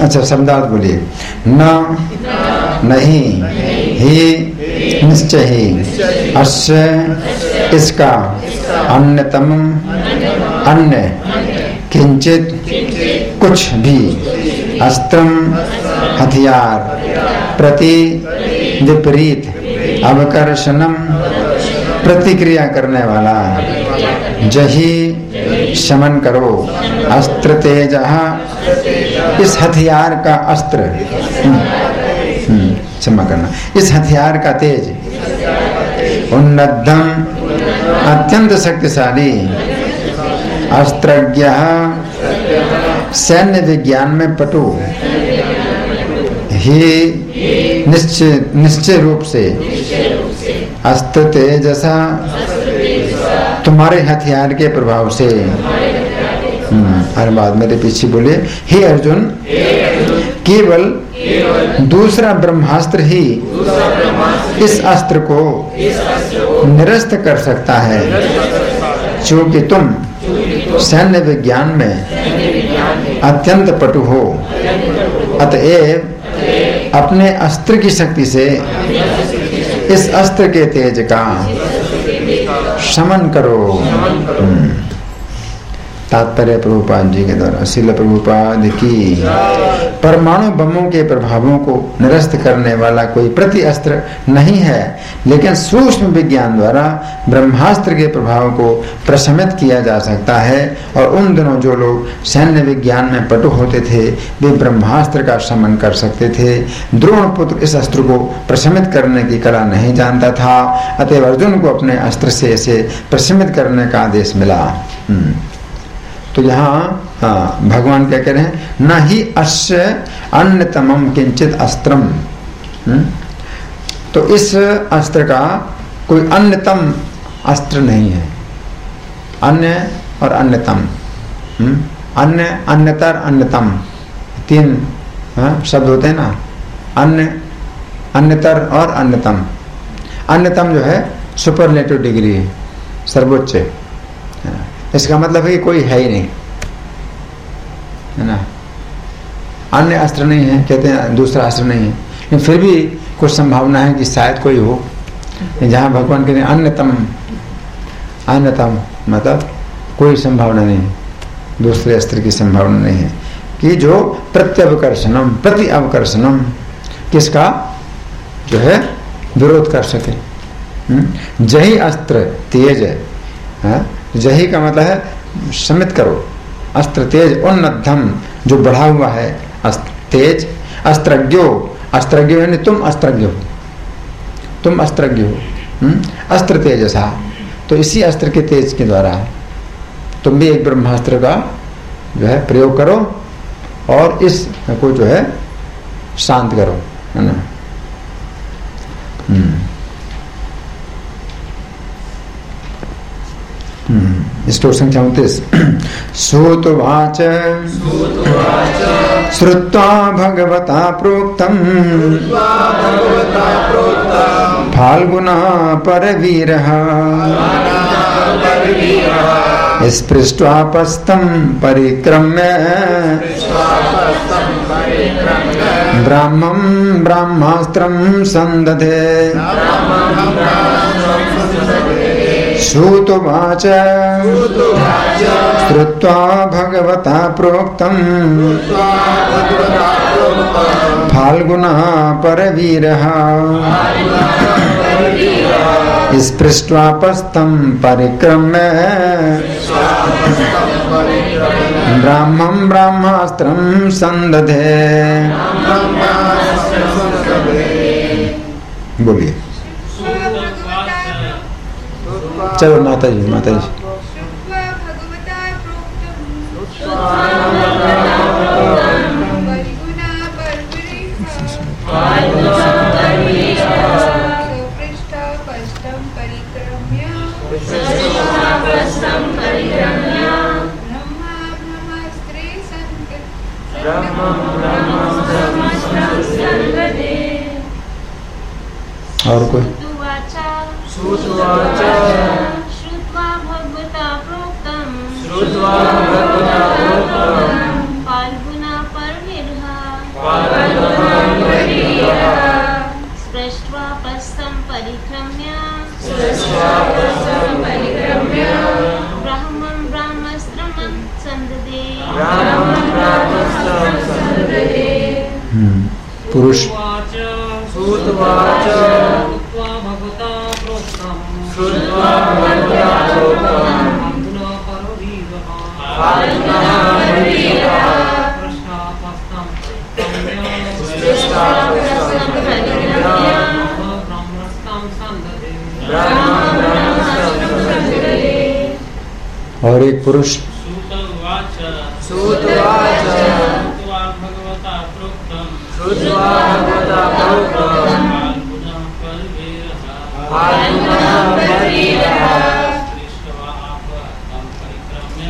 अच्छा शब्दार्थ बोलिए। न नहीं, ही निश्चय ही, अस्य इसका, अन्यतम अन्य, किंचित कुछ भी, अस्त्रम हथियार, प्रति विपरीत, अवकर्षणम प्रतिक्रिया करने वाला, जही शमन करो, अस्त्र तेज, इस हथियार का अस्त्र, क्षमा करना, इस हथियार का तेज, उन्नतम अत्यंत शक्तिशाली, अस्त्रज्ञ सैन्य विज्ञान में पटु, ही निश्चय रूप से, अस्त्र तेजसा तुम्हारे हथियार के प्रभाव से। हर बात मेरे पीछे बोले, हे अर्जुन, केवल दूसरा ब्रह्मास्त्र ही इस अस्त्र को निरस्त कर सकता है, क्योंकि तुम सैन्य विज्ञान में अत्यंत पटु हो। अतएव अपने अस्त्र की शक्ति से इस अस्त्र के तेज का शमन करो। तात्पर्य प्रभुपाद जी के द्वारा। श्रील प्रभुपाद की। परमाणु बमों के प्रभावों को निरस्त करने वाला कोई प्रति अस्त्र नहीं है, लेकिन सूक्ष्म विज्ञान द्वारा ब्रह्मास्त्र के प्रभाव को प्रशमित किया जा सकता है। और उन दिनों जो लोग सैन्य विज्ञान में पटु होते थे वे ब्रह्मास्त्र का शमन कर सकते थे। द्रोण पुत्र इस अस्त्र को प्रशमित करने की कला नहीं जानता था, अतएव अर्जुन को अपने अस्त्र से इसे प्रशमित करने का आदेश मिला। तो यहाँ भगवान क्या कह रहे हैं, न ही अस्य अन्यतमम किंचित अस्त्रम। तो इस अस्त्र का कोई अन्यतम अस्त्र नहीं है। अन्य और अन्यतम, अन्य, अन्यतर, अन्यतम, तीन शब्द होते हैं ना, अन्य, अन्यतर और अन्यतम। अन्यतम जो है सुपरलेटिव डिग्री है, सर्वोच्च। इसका मतलब है कि कोई है ही नहीं, है ना। अन्य अस्त्र नहीं है, कहते हैं दूसरा अस्त्र नहीं है, लेकिन फिर भी कुछ संभावना है कि शायद कोई हो। जहाँ भगवान कहते हैं अन्यतम, अन्यतम मतलब कोई संभावना नहीं है, दूसरे अस्त्र की संभावना नहीं है कि जो प्रत्यवकर्षणम, प्रति अवकर्षणम, किसका जो है विरोध कर सके। जही अस्त्र तेज है, जही का मतलब है समित करो, अस्त्र तेज, उन्नतम जो बढ़ा हुआ है, तेज, अस्त्रज्ञो, अस्त्रज्ञो यानी तुम अस्त्रज्ञ हो, तुम अस्त्रज्ञ हो, अस्त्र तेजसा। तो इसी अस्त्र के तेज के द्वारा तुम भी एक ब्रह्मास्त्र का जो है प्रयोग करो और इस को जो है शांत करो, है ना। श्लोक संख्या 29। सूतवाच श्रुत्वा भगवता प्रोक्तम् फाल्गुना परवीरः स्पृष्ट्वा पस्तं परिक्रम्य ब्राह्मं ब्रह्मास्त्रं संदधे। सूतवाच श्रुत्वा भगवता प्रोक्तम् फाल्गुनः परवीरः स्पृष्ट्वा पस्तं परिक्रम्य ब्राह्मं ब्रह्मास्त्रं संदधे। बोलिए। चलो माता जी, माता जी। और कोई? श्रुत्वा भगवता प्रोक्तम् फाल्गुना परवीरः ब्राह्मं ब्राह्मस्त्रमं सन्ददे पुरुष श्रुत्वाच श्रुत्वा भगवता प्रोक्तम् श्रुत्वा भगवता प्रोक्तम् अर्जुन परोरीवः और एक पुरुष श्रुतवाच श्रुत्वाच श्रुत्वा भगवता प्रोक्तम् श्रुत्वा भगवता प्रोक्तम् पुनः परवीरः आत्मनः परिवीरः दृष्ट्वा आपतं परिक्रम्य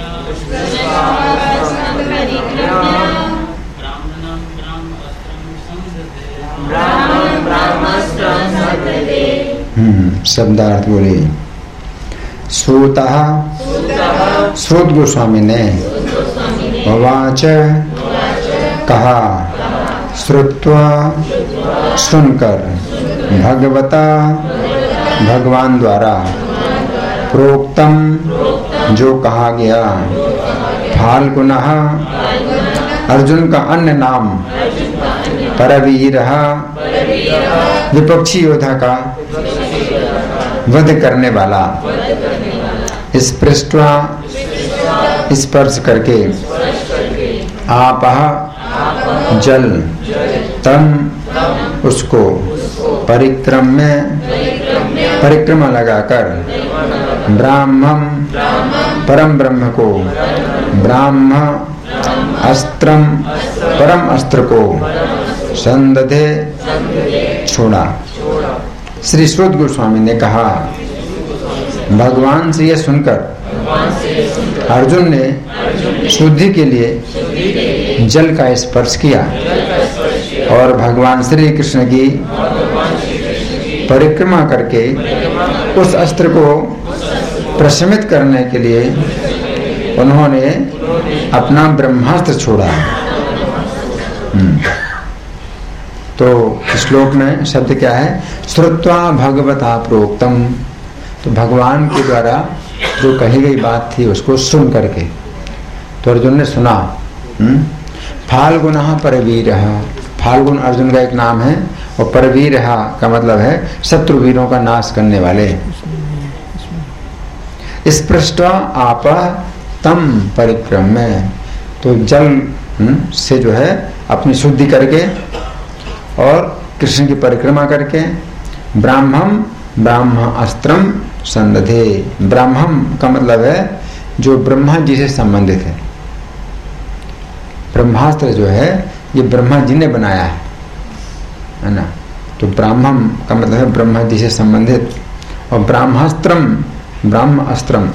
ब्राह्मणं ब्रह्मास्त्रं संदधे ब्राह्मणं ब्रह्मास्त्रं संदधे। शब्दार्थ बोले। श्रुतः श्रुत गोस्वामी ने वाच कहा श्रुत्वा सुनकर भगवता भगवान द्वारा प्रोक्तम जो कहा गया फाल्गुनः अर्जुन का अन्य नाम परवीर विपक्षी योद्धा का वध करने वाला स्पृष्ट्वा स्पर्श करके आप जल तम उसको परिक्रमा लगाकर ब्राह्मम परम ब्रह्म को ब्राह्म अस्त्रम परम अस्त्र को संदधे छोड़ा। श्री श्रुत गोस्वामी ने कहा भगवान से यह सुनकर अर्जुन ने शुद्धि के लिए जल का स्पर्श किया और भगवान श्री कृष्ण की परिक्रमा करके उस अस्त्र को प्रशमित करने के लिए उन्होंने अपना ब्रह्मास्त्र छोड़ा। तो श्लोक में शब्द क्या है? श्रुत्वा भगवता प्रोक्तम। तो भगवान के द्वारा जो कही गई बात थी उसको सुन करके तो अर्जुन ने सुना। फाल्गुनः परवीरः, फाल्गुन अर्जुन का एक नाम है और परवीरः का मतलब है शत्रु वीरों का नाश करने वाले। स्पृष्ट्वा आप तम परिक्रम्य, तो जल से जो है अपनी शुद्धि करके और कृष्ण की परिक्रमा करके ब्राह्मम ब्राह्म अस्त्रम संदधे। ब्राह्मम का मतलब है जो ब्रह्मा जी से संबंधित है। ब्रह्मास्त्र जो है ये ब्रह्मा जी ने बनाया है ना। तो ब्राह्मम का मतलब है ब्रह्मा जी से संबंधित और ब्राह्मास्त्रम ब्राह्म अस्त्रम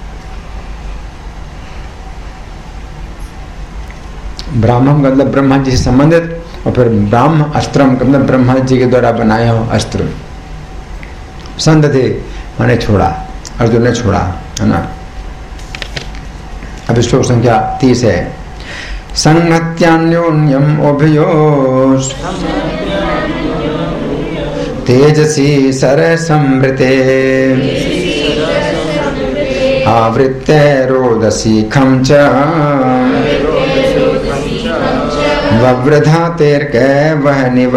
ब्राह्मम का मतलब ब्रह्मा जी से संबंधित और फिर ब्राह्म अस्त्रम का मतलब ब्रह्मा जी के द्वारा बनाया हो अस्त्र। संदधे माने छोड़ा, अर्जुन ने छोड़ा है ना। अब श्लोक संख्या 30 है। संहत्यान्योन्यम उभयोस् तेजसी सरसंवृते आवृत्ते रोदसी खं च ववृधातेर्कैवहनिव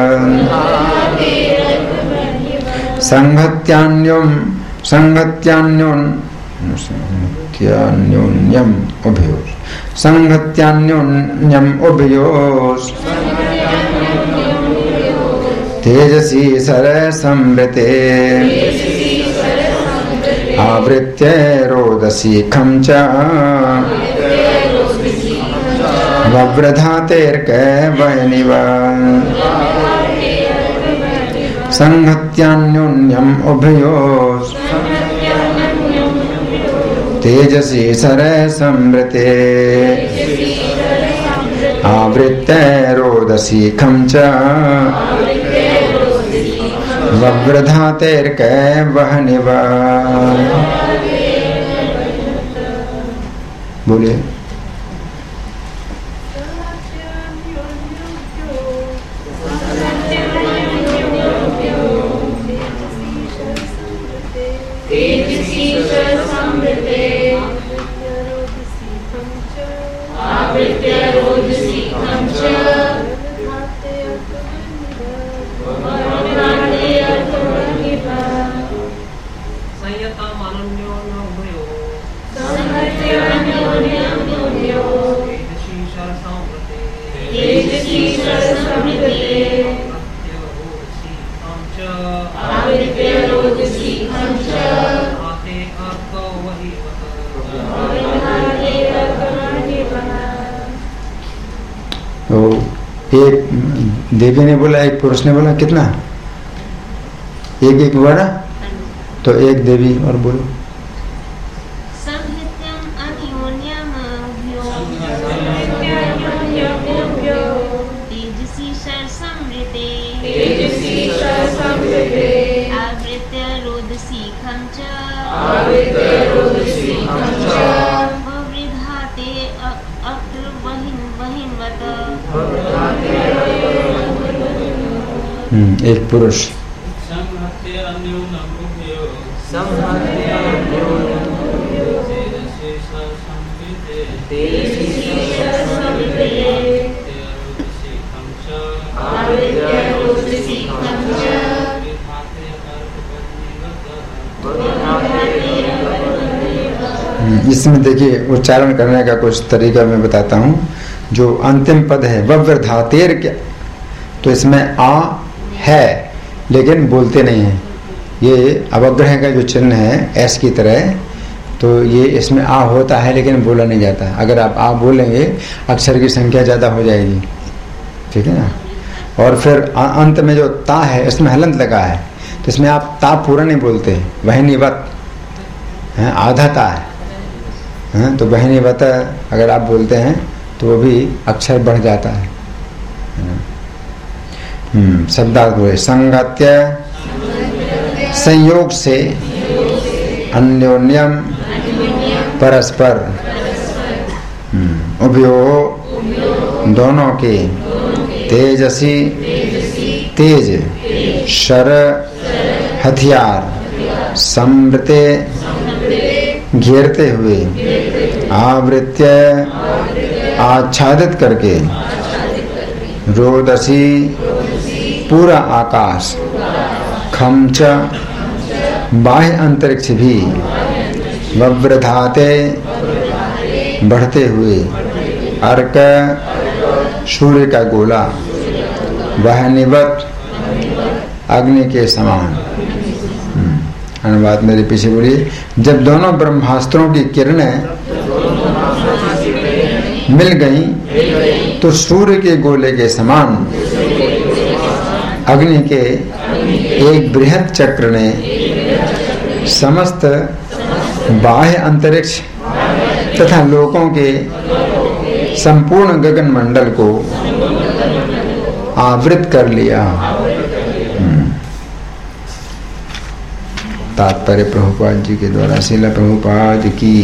संहत्यान्योन्यम उभयोस् संहत्यान्योन्यम उभयोस् तेजसी सरसंवृते आवृत्य रोदसी खं च ववृधातेर्कैवहनिव संहत्यान्योन्यम उभयोस् तेजसी सरसंवृते आवृत्य रोदसी खं च ववृधातेर्कैवहनिव। बोलिए। तेजसी समृते आवृत्य रोदसी खंच तो एक देवी ने बोला, एक पुरुष ने बोला, कितना एक एक हुआ ना? तो एक देवी और बोलो। एक पुरुष इसमें देखिए उच्चारण करने का कुछ तरीका मैं बताता हूँ। जो अंतिम पद है वव्रधातेर, क्या तो इसमें आ है लेकिन बोलते नहीं है। ये अवग्रह का जो चिन्ह है एस की तरह, तो ये इसमें आ होता है लेकिन बोला नहीं जाता। अगर आप आ बोलेंगे अक्षर की संख्या ज़्यादा हो जाएगी, ठीक है ना। और फिर अंत में जो ता है इसमें हलंत लगा है, तो इसमें आप ता पूरा नहीं बोलते, वहनीवत है, आधा ता है, तो वहनीवत अगर आप बोलते हैं तो वो भी अक्षर बढ़ जाता है। शब्दार्थ हुए संगत्य, संयोग से, अन्योन्यम, परस्पर, उभयो, दोनों के, तेजसी, तेज, शर, हथियार, समृते, घेरते हुए, आवृत्य, आच्छादित करके, रोदसी, पूरा आकाश, खमच, बाह्य अंतरिक्ष भी, वव्रधाते, बढ़ते हुए, अर्क, सूर्य का गोला, वहनिवत, अग्नि के समान। अनुवाद मेरे पीछे बोलिए। जब दोनों ब्रह्मास्त्रों की किरणें मिल गईं तो सूर्य के गोले के समान अग्नि के एक बृहद चक्र ने समस्त बाह्य अंतरिक्ष तथा लोकों के संपूर्ण गगन मंडल को आवृत कर लिया। तात्पर्य प्रभुपाद जी के द्वारा। श्रील प्रभुपाद की।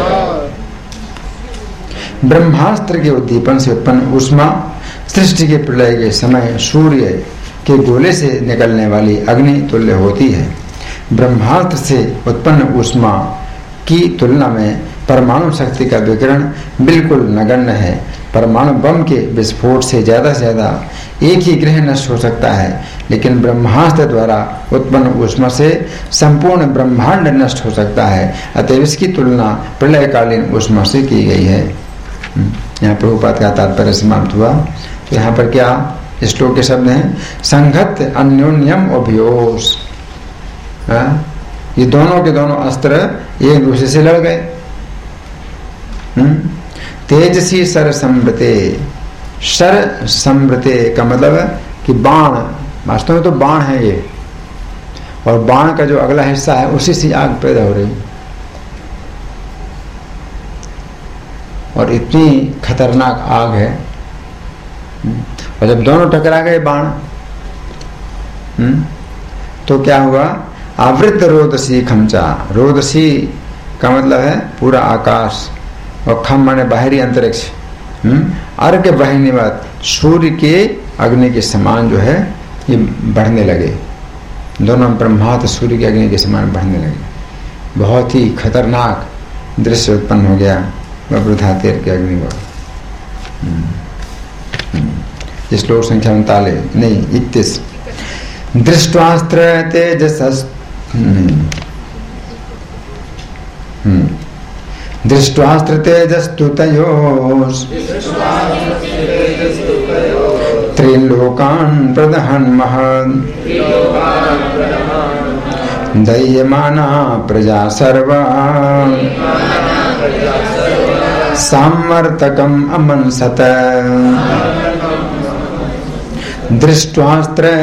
ब्रह्मास्त्र के उद्दीपन से उत्पन्न ऊष्मा सृष्टि के प्रलय के समय सूर्य के गोले से निकलने वाली अग्नि तुल्य होती है। ब्रह्मास्त्र से उत्पन्न ऊष्मा की तुलना में परमाणु शक्ति का विकिरण बिल्कुल नगण्य है। परमाणु बम के विस्फोट से ज्यादा एक ही ग्रह नष्ट हो सकता है, लेकिन ब्रह्मास्त्र द्वारा उत्पन्न ऊष्मा से संपूर्ण ब्रह्मांड नष्ट हो सकता है। अतएव इसकी तुलना प्रलयकालीन ऊष्मा से की गई है। यहाँ प्रभुपाद का तात्पर्य समाप्त हुआ। तो यहाँ पर क्या श्लोक के शब्द हैं? संघत अन्योन्यम उभयोस। ये दोनों के दोनों अस्त्र एक दूसरे से लड़ गए। तेजसी सर समृते। सर समृते का मतलब है कि बाण, वास्तव में तो बाण है ये, और बाण का जो अगला हिस्सा है उसी से आग पैदा हो रही है। और इतनी खतरनाक आग है। और जब दोनों टकरा गए बाण, तो क्या हुआ? आवृत रोदसी खमचा। रोदसी का मतलब है पूरा आकाश, और खम माने बाहरी अंतरिक्ष। अर्घ वाहिनीवत, सूर्य के अग्नि के समान जो है ये बढ़ने लगे। दोनों ब्रह्मास्त्र सूर्य के अग्नि के समान बढ़ने लगे। बहुत ही खतरनाक दृश्य उत्पन्न हो गया वृद्धातेर के अग्नि को। श्लोक संख्या 39 नहीं 31। दृष्ट्वास्त्र तेजस दृष्ट्वास्त्र तेजस्तु तयोः त्रिलोकान् प्रदहन् महन् दह्यमाना प्रजा सर्वा सामर्तकम् अमंसत दृष्ट्वास्त्र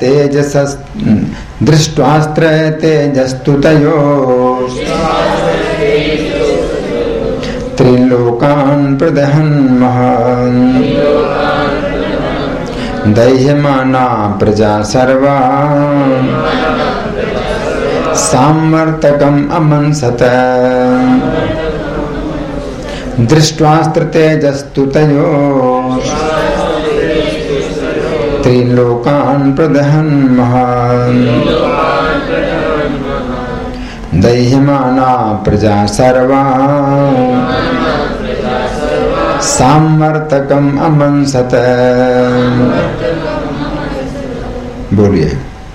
तेजस्तु तयोः त्रिलोकान् प्रदहन् महन् दह्यमाना प्रजा सर्वा सामर्तकम् अमंसत दृष्ट्वास्त्र तेजस्तु तयोः त्रिलोकान् प्रदहन् महन् दह्यमाना प्रजा सर्वा सामर्तकम् अमंसत। बोलिए।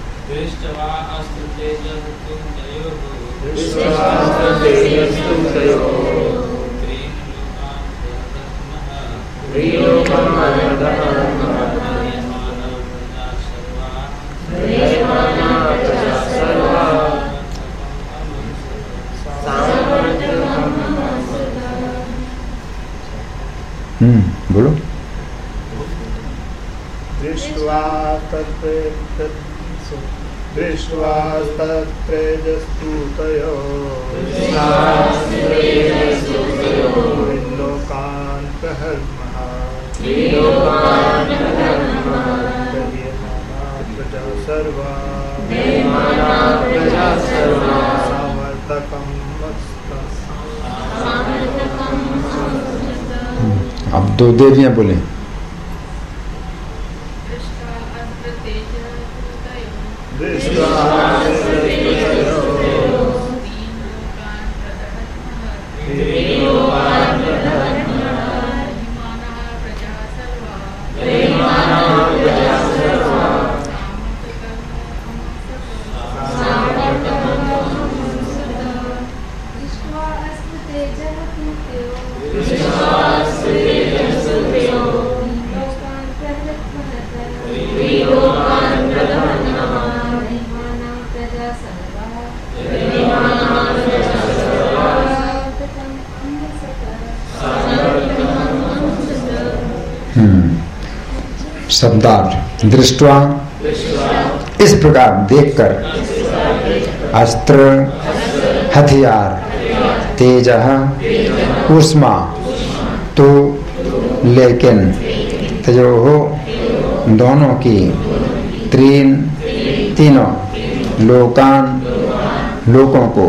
बोलो। दृष्ट्वा तत्तेजस्तु तयोः त्रिलोकान् प्रदहन् प्रजा सर्वा सामर्तकम् अब दो देवियां बोले। शब्दार्थ दृष्टवा इस प्रकार देखकर, अस्त्र हथियार, तेजः उष्मा, तो लेकिन तयोः दोनों की, तीनों लोकान लोकों को,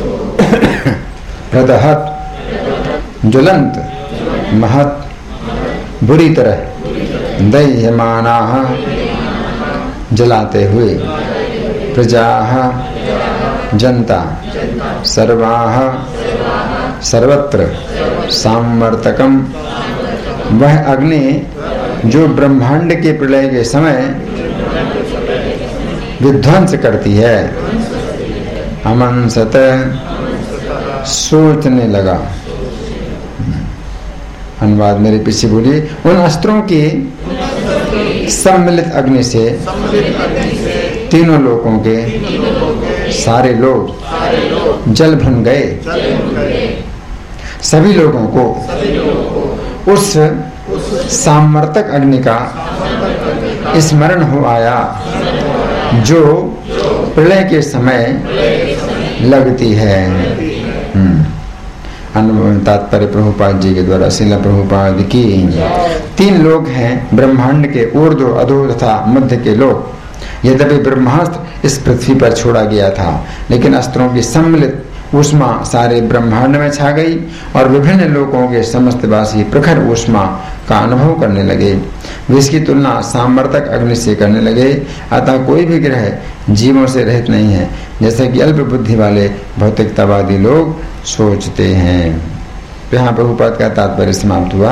प्रदहत ज्वलंत, महत बुरी तरह, दह्यमानाः जलाते हुए, प्रजाः जनता, सर्वाः सर्वत्र, सामर्तकम वह अग्नि जो ब्रह्मांड के प्रलय के समय विध्वंस करती है, अमंसत सोचने लगा। अनुवाद मेरे पीछे बोलिए। उन अस्त्रों की सम्मिलित अग्नि से तीनों लोकों के सारे लोग जल भुन गए। सभी लोगों को उस सामर्तक अग्नि का स्मरण हो आया जो प्रलय के समय लगती है। तात्पर्य प्रभुपाद जी के द्वारा श्रील प्रभुपाद की। 3 लोग हैं ब्रह्मांड के, ऊर्ध्व, अधो तथा मध्य के लोग। यद्यपि ब्रह्मास्त्र इस पृथ्वी पर छोड़ा गया था, लेकिन अस्त्रों की सम्मिलित ऊष्मा सारे ब्रह्मांड में छा गई और विभिन्न लोकों के समस्त वासी प्रखर ऊष्मा का अनुभव करने लगे। वे इसकी तुलना सामर्थक अग्नि से करने लगे। अतः कोई भी ग्रह जीवों से रहित नहीं है, जैसे कि अल्प बुद्धि वाले भौतिकतावादी लोग सोचते हैं। यहाँ प्रभुपाद का तात्पर्य समाप्त हुआ।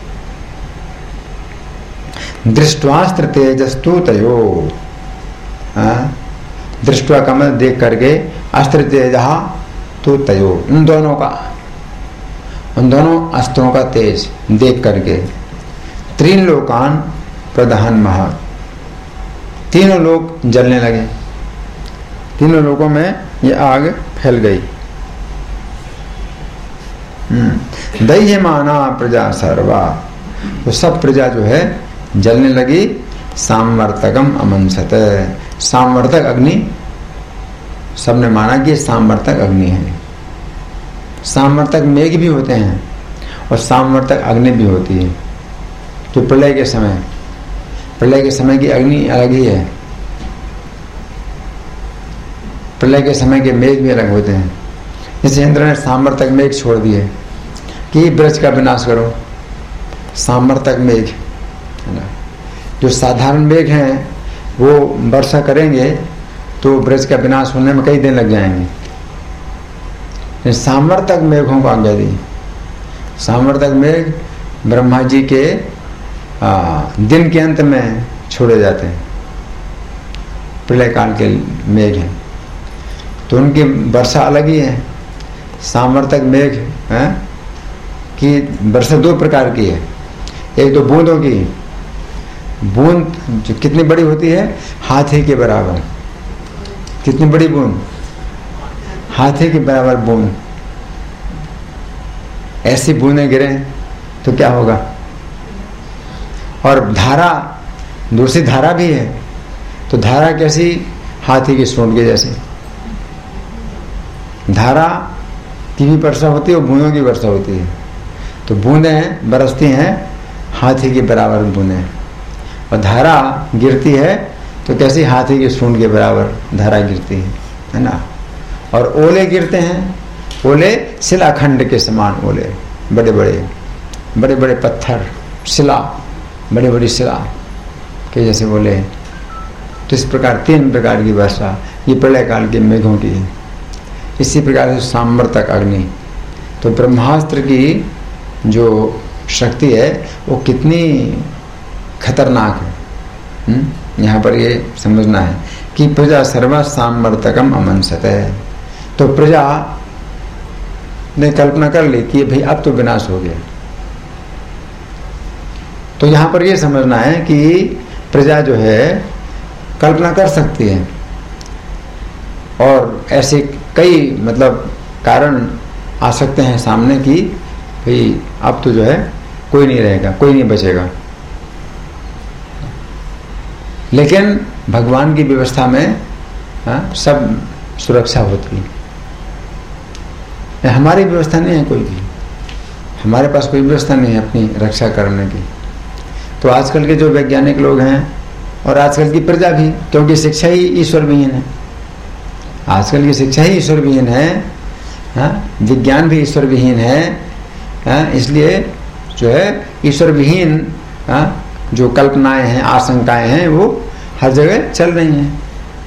दृष्टवास्त्र तेजस्तु तयो, दृष्टवा का मतलब देख करके, अस्त्र तेजः तो तयो, उन दोनों अस्त्रों का तेज देख करके, त्रीन लोकान प्रदहन महा, तीनों लोग जलने लगे, तीनों लोगों में ये आग फैल गई। दह्यमाना प्रजा सर्वा, तो सब प्रजा जो है जलने लगी। सामवर्तकम अमंसत, सामवर्तक अग्नि सबने माना कि सामवर्तक अग्नि है। सामवर्तक मेघ भी होते हैं और सामवर्तक अग्नि भी होती है। तो प्रलय के समय की अग्नि अलग ही है। प्रलय के समय के मेघ भी अलग होते हैं। जैसे इंद्र ने सामवर्तक मेघ छोड़ दिए कि ब्रज का विनाश करो, सामवर्तक मेघ है ना। जो साधारण मेघ हैं वो वर्षा करेंगे तो ब्रज का विनाश होने में कई दिन लग जाएंगे। सामवर्तक मेघों को आज्ञा दी। सामवर्तक मेघ ब्रह्मा जी के दिन के अंत में छोड़े जाते हैं, प्रलय काल के मेघ हैं, तो उनकी वर्षा अलग ही है। सामवर्तक मेघ की वर्षा दो प्रकार की है। एक तो बूंदों की, बूंद जो कितनी बड़ी होती है, हाथी के बराबर। कितनी बड़ी बूंद, हाथी के बराबर बूंद। ऐसी बूंदें गिरें तो क्या होगा। और धारा, दूसरी धारा भी है, तो धारा कैसी, हाथी की सूंड के जैसे। धारा की भी वर्षा होती है और बूंदों की वर्षा होती है। तो बूंदें बरसती हैं हाथी के बराबर बूंदें, और धारा गिरती है तो कैसी, हाथी की सूंड के बराबर धारा गिरती है ना। और ओले गिरते हैं, ओले शिलाखंड के समान ओले, बड़े बड़े पत्थर, शिला, बड़ी बड़ी शिला के जैसे ओले। तो इस प्रकार तीन प्रकार की वर्षा ये प्रलय काल के मेघों की है। इसी प्रकार से सामवर्तक अग्नि, तो ब्रह्मास्त्र की जो शक्ति है वो कितनी खतरनाक है। यहाँ पर ये समझना है कि प्रजा सर्वा सामवर्तकम अमंसत है। तो प्रजा ने कल्पना कर ली कि भाई अब तो विनाश हो गया। तो यहाँ पर ये समझना है कि प्रजा जो है कल्पना कर सकती है, और ऐसे कई मतलब कारण आ सकते हैं सामने कि भाई अब तो जो है कोई नहीं रहेगा, कोई नहीं बचेगा। लेकिन भगवान की व्यवस्था में सब सुरक्षा होती है। हमारी व्यवस्था नहीं है कोई भी, हमारे पास कोई व्यवस्था नहीं है अपनी रक्षा करने की। तो आजकल के जो वैज्ञानिक लोग हैं और आजकल की प्रजा भी, क्योंकि शिक्षा ही ईश्वर विहीन है, आजकल की शिक्षा ही ईश्वर विहीन है, विज्ञान भी ईश्वर विहीन है, इसलिए जो है ईश्वर विहीन जो कल्पनाएं हैं, आशंकाएं हैं, वो हर जगह चल रही हैं।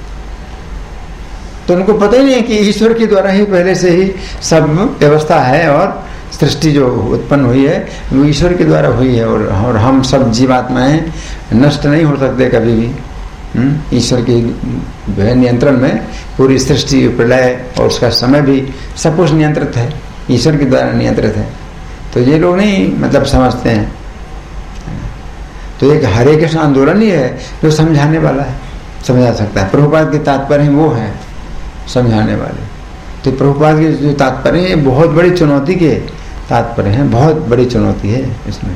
तो उनको पता ही नहीं है कि ईश्वर के द्वारा ही पहले से ही सब व्यवस्था है, और सृष्टि जो उत्पन्न हुई है वो ईश्वर के द्वारा हुई है, और हम सब जीवात्माएं नष्ट नहीं हो सकते कभी भी। ईश्वर के नियंत्रण में पूरी सृष्टि, प्रलय और उसका समय भी सब कुछ नियंत्रित है, ईश्वर के द्वारा नियंत्रित है। तो ये लोग नहीं मतलब समझते हैं। तो एक हरे कृष्ण आंदोलन ही है जो समझाने वाला है, समझा सकता है। प्रभुपाद के तात्पर्य वो है समझाने वाले। तो प्रभुपाद के जो तात्पर्य है बहुत बड़ी चुनौती के तात्पर्य हैं, बहुत बड़ी चुनौती है इसमें।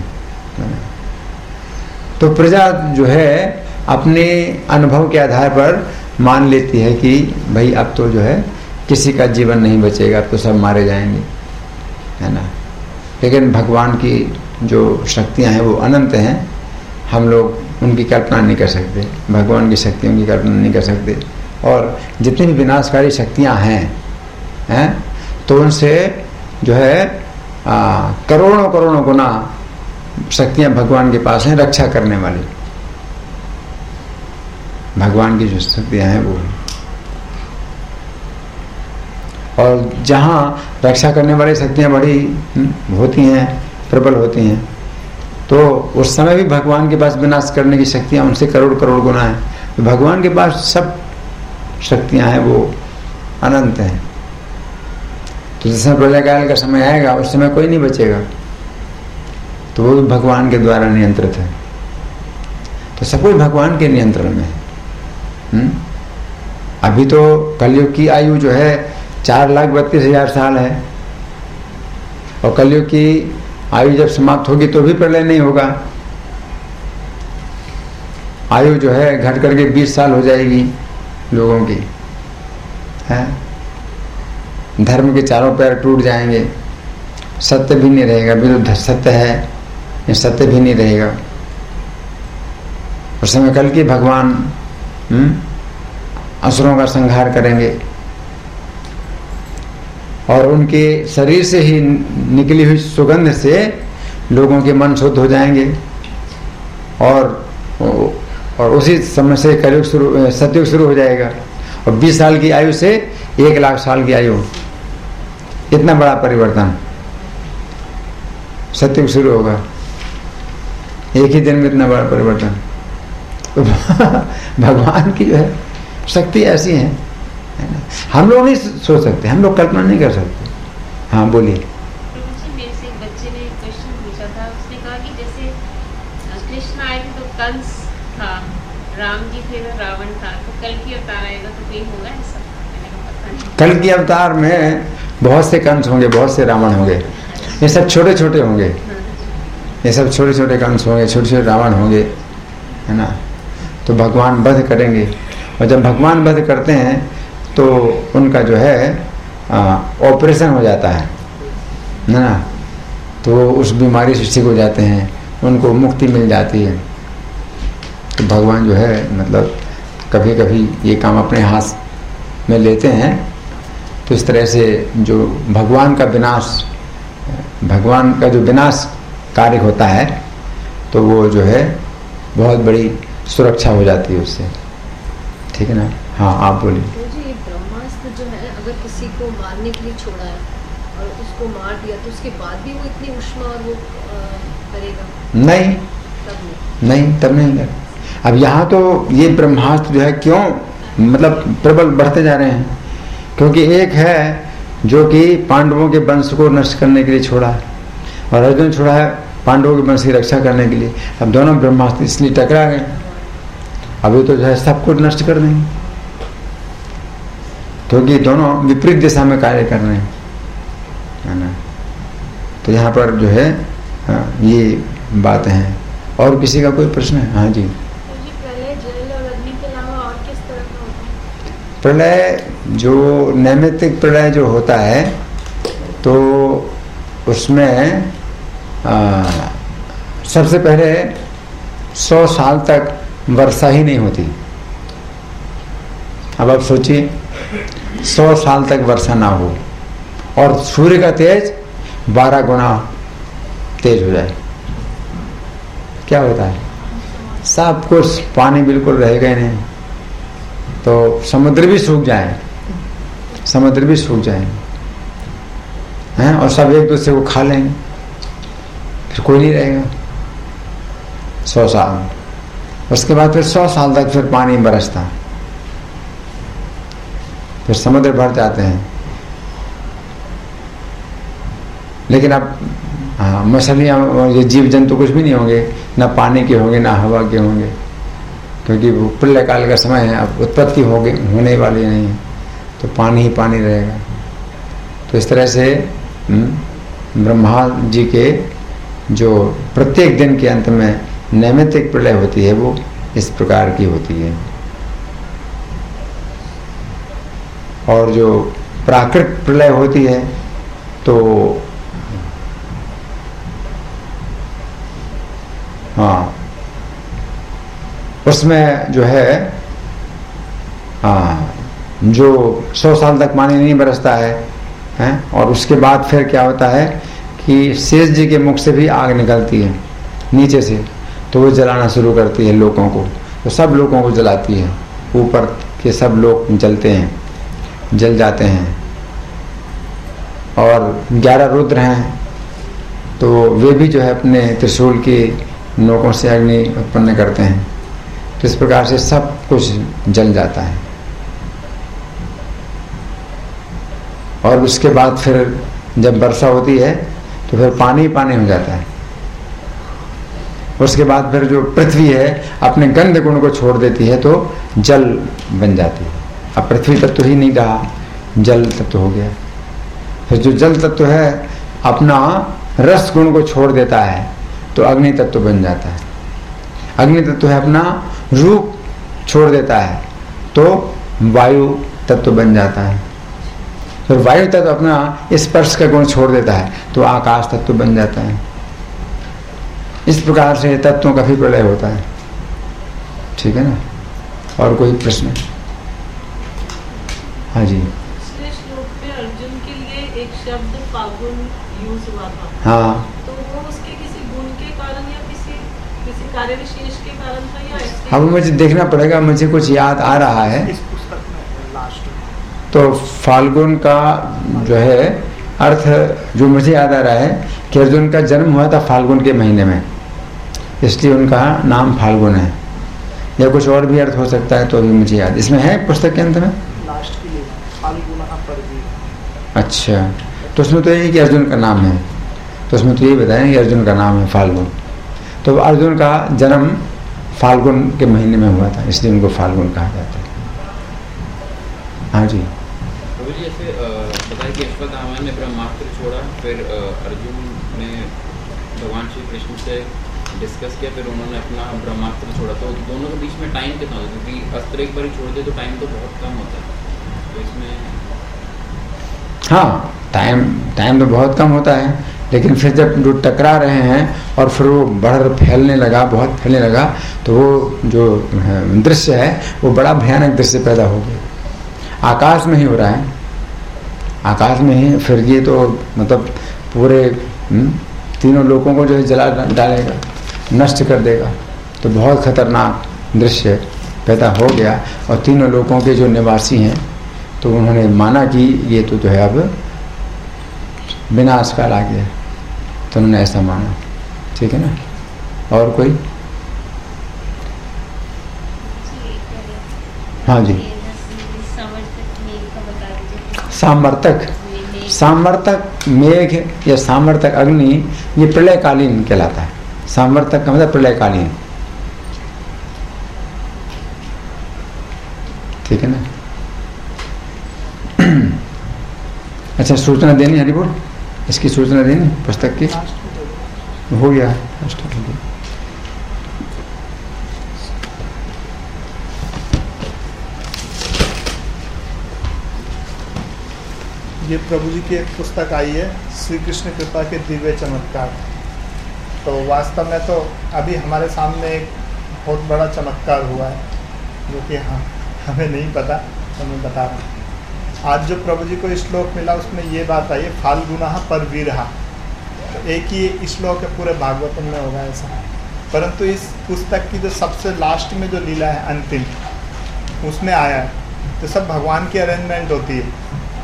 तो प्रजा जो है अपने अनुभव के आधार पर मान लेती है कि भाई अब तो जो है किसी का जीवन नहीं बचेगा, अब तो सब मारे जाएंगे, है ना। लेकिन भगवान की जो शक्तियां हैं वो अनंत हैं, हम लोग उनकी कल्पना नहीं कर सकते, भगवान की शक्तियों की कल्पना नहीं कर सकते। और जितनी भी विनाशकारी शक्तियां हैं तो उनसे जो है करोड़ों करोड़ों गुना शक्तियां भगवान के पास हैं रक्षा करने वाली। भगवान की जो शक्तियां हैं वो, और जहां रक्षा करने वाली शक्तियां बड़ी होती हैं, प्रबल होती हैं, तो उस समय भी भगवान के पास विनाश करने की शक्तियां उनसे करोड़ करोड़ गुना है। तो भगवान के पास सब शक्तियां हैं, वो अनंत हैं। तो जैसे प्रलय काल का समय आएगा उस समय कोई नहीं बचेगा, तो वो भी भगवान के द्वारा नियंत्रित है। तो सब कुछ भगवान के नियंत्रण में है। अभी तो कलयुग की आयु जो है 4,32,000 साल है, और कलयुग की आयु जब समाप्त होगी तो भी प्रलय नहीं होगा। आयु जो है घट करके 20 साल हो जाएगी लोगों की, है। धर्म के चारों पैर टूट जाएंगे, सत्य भी नहीं रहेगा। विरुद्ध सत्य है, ये सत्य भी नहीं रहेगा। उस समय कल की भगवान असुरों का संहार करेंगे, और उनके शरीर से ही निकली हुई सुगंध से लोगों के मन शुद्ध हो जाएंगे, और उसी समय से कलयुग शुरू, सतयुग शुरू हो जाएगा। और 20 साल की आयु से 1,00,000 साल की आयु, इतना बड़ा परिवर्तन, सतयुग शुरू होगा एक ही दिन में, इतना बड़ा परिवर्तन। तो भगवान की जो है शक्ति ऐसी है ना, हम लोग नहीं सोच सकते, हम लोग कल्पना नहीं कर सकते। हाँ बोलिए। मेरे से एक बच्चे ने क्वेश्चन पूछा था, उसने कहा कि जैसे कृष्ण आए थे तो कंस था, राम जी थे तो रावण था, तो कल की अवतार आएगा तो कोई होगा ऐसा? मैंने कहा पता नहीं। कल की अवतार में बहुत से कंस होंगे, बहुत से रावण होंगे। ये सब छोटे छोटे होंगे, ये सब छोटे छोटे कंस होंगे, छोटे छोटे रावण होंगे, है ना। तो भगवान वध करेंगे, और जब भगवान वध करते हैं तो उनका जो है ऑपरेशन हो जाता है ना, तो उस बीमारी से ठीक हो जाते हैं, उनको मुक्ति मिल जाती है। तो भगवान जो है मतलब कभी कभी ये काम अपने हाथ में लेते हैं। तो इस तरह से जो भगवान का विनाश, भगवान का जो विनाश कार्य होता है, तो वो जो है बहुत बड़ी सुरक्षा हो जाती है उससे, ठीक है ना। हाँ आप बोलिए। तो जी ये ब्रह्मास्त्र जो है, अगर किसी को मारने के लिए छोड़ा है और उसको मार दिया, तो उसके बाद भी वो इतनी उष्मा और वो करेगा? नहीं, तब नहीं, तब नहीं कर। अब यहाँ तो ये ब्रह्मास्त्र जो है क्यों मतलब प्रबल बढ़ते जा रहे हैं, क्योंकि एक है जो कि पांडवों के वंश को नष्ट करने के लिए छोड़ा है, और अर्जुन छोड़ा है पांडवों के वंश की रक्षा करने के लिए। अब दोनों ब्रह्मास्त्र इसलिए टकरा गए, अभी तो जो है सब कुछ नष्ट कर देंगे, क्योंकि दोनों विपरीत दिशा में कार्य कर रहे हैं, है ना। तो यहाँ पर जो है ये बातें हैं। और किसी का कोई प्रश्न है? हाँ जी। प्रलय जल और अग्नि के अलावा और किस तरह का होता है? प्रलय जो नैमित्तिक प्रलय जो होता है, तो उसमें सबसे पहले 100 साल तक वर्षा ही नहीं होती। अब आप सोचिए 100 साल तक वर्षा ना हो, और सूर्य का तेज 12 गुना तेज हो जाए, क्या होता है? सब कुछ पानी बिल्कुल रहेगा ही नहीं, तो समुद्र भी सूख जाए, समुद्र भी सूख जाए हैं, और सब एक दूसरे को खा लेंगे, फिर कोई नहीं रहेगा 100 साल। उसके बाद फिर 100 साल तक फिर पानी बरसता, फिर समुद्र भर जाते हैं। लेकिन अब हाँ, मछलियाँ और ये जीव जंतु कुछ भी नहीं होंगे, ना पानी के होंगे ना हवा के होंगे, क्योंकि वो प्रलय काल का समय है, अब उत्पत्ति होने वाली नहीं है, तो पानी ही पानी रहेगा। तो इस तरह से ब्रह्मा जी के जो प्रत्येक दिन के अंत में नैमित्तिक प्रलय होती है, वो इस प्रकार की होती है। और जो प्राकृतिक प्रलय होती है, तो हाँ उसमें जो है जो 100 साल तक पानी नहीं बरसता है, हैं। और उसके बाद फिर क्या होता है कि शेष जी के मुख से भी आग निकलती है नीचे से, तो वो जलाना शुरू करती है लोगों को, तो सब लोगों को जलाती है, ऊपर के सब लोग जलते हैं, जल जाते हैं। और 11 रुद्र हैं, तो वे भी जो है अपने त्रिशूल की नोकों से अग्नि उत्पन्न करते हैं। तो इस प्रकार से सब कुछ जल जाता है। और उसके बाद फिर जब वर्षा होती है तो फिर पानी पानी हो जाता है। उसके बाद फिर जो पृथ्वी है अपने गंध गुण को छोड़ देती है, तो जल बन जाती है। अब पृथ्वी तत्व ही नहीं रहा, जल तत्व हो गया। फिर जो जल तत्व है अपना रस गुण को छोड़ देता है, तो अग्नि तत्व बन जाता है। अग्नि तत्व है अपना रूप छोड़ देता है, तो वायु तत्व बन जाता है। फिर वायु तत्व अपना स्पर्श का गुण छोड़ देता है, तो आकाश तत्व बन जाता है। इस प्रकार से तत्वों का भी प्रलय होता है। ठीक है ना? और कोई प्रश्न? हाँ जी। पिछले श्लोक में अर्जुन के लिए एक शब्द फागुन यूज हुआ था। हाँ, तो वो उसके किसी गुण के कारण या किसी कार्य विशेष के कारण था या ऐसे? अब मुझे देखना पड़ेगा, मुझे कुछ याद आ रहा है। इस पुस्तक में लास्ट में तो फाल्गुन का जो है अर्थ जो मुझे याद आ रहा है कि अर्जुन का जन्म हुआ था फाल्गुन के महीने में, इसलिए उनका नाम फाल्गुन है। या कुछ और भी अर्थ हो सकता है, तो अभी मुझे याद इसमें है पुस्तक के अंत में। लास्ट की है फाल्गुनः पर्वी। अच्छा, तो उसमें तो यही कि अर्जुन का नाम है, तो उसमें तो यही बताया कि अर्जुन का नाम है फाल्गुन। तो अर्जुन का जन्म फाल्गुन के महीने में हुआ था, इसलिए उनको फाल्गुन कहा जाता है। हाँ जी। प्रभु जी, ऐसे बताया कि अश्वत्थामा ने ब्रह्मास्त्र छोड़ा, फिर अर्जुन ने भगवान श्री कृष्ण से डिस्कस किया, फिर उन्होंने अपना ब्रह्मास्त्र छोड़ा। तो दोनों के बीच में टाइम कितना होता है? क्योंकि अस्त्र एक बार छोड़ दे तो टाइम तो बहुत कम होता है, तो इसमें हाँ, टाइम तो बहुत कम होता है, लेकिन फिर जब जो टकरा रहे हैं और फिर वो बढ़ फैलने लगा, बहुत फैलने लगा, तो वो जो दृश्य है वो बड़ा भयानक दृश्य पैदा हो गया। आकाश में ही हो रहा है, आकाश में ही। फिर ये तो मतलब पूरे तीनों लोगों को जो है जला डालेगा, नष्ट कर देगा। तो बहुत खतरनाक दृश्य पैदा हो गया। और तीनों लोगों के जो निवासी हैं, तो उन्होंने माना कि ये तो जो है अब विनाश काल आ गया, तो उन्होंने ऐसा माना। ठीक है ना? और कोई? हाँ जी। सामर्थक, सामर्थक मेघ या सामर्थक अग्नि, ये प्रलयकालीन कहलाता है। सामर्थक का मतलब प्रलयकालीन। ठीक है ना? अच्छा, सूचना देनी हरि बोल, इसकी सूचना देनी पुस्तक की हो गया है। ये प्रभु जी की एक पुस्तक आई है, श्री कृष्ण कृपा के दिव्य चमत्कार। तो वास्तव में तो अभी हमारे सामने एक बहुत बड़ा चमत्कार हुआ है, जो कि हमें नहीं पता, तो मैं बता रहा हूँ। आज जो प्रभु जी को श्लोक मिला उसमें ये बात आई है, फाल्गुनः पर्वीरः। तो एक ही श्लोक है पूरे भागवतम में होगा ऐसा, परंतु इस पुस्तक की जो सबसे लास्ट में जो लीला है अंतिम, उसमें आया है। तो सब भगवान की अरेंजमेंट होती है,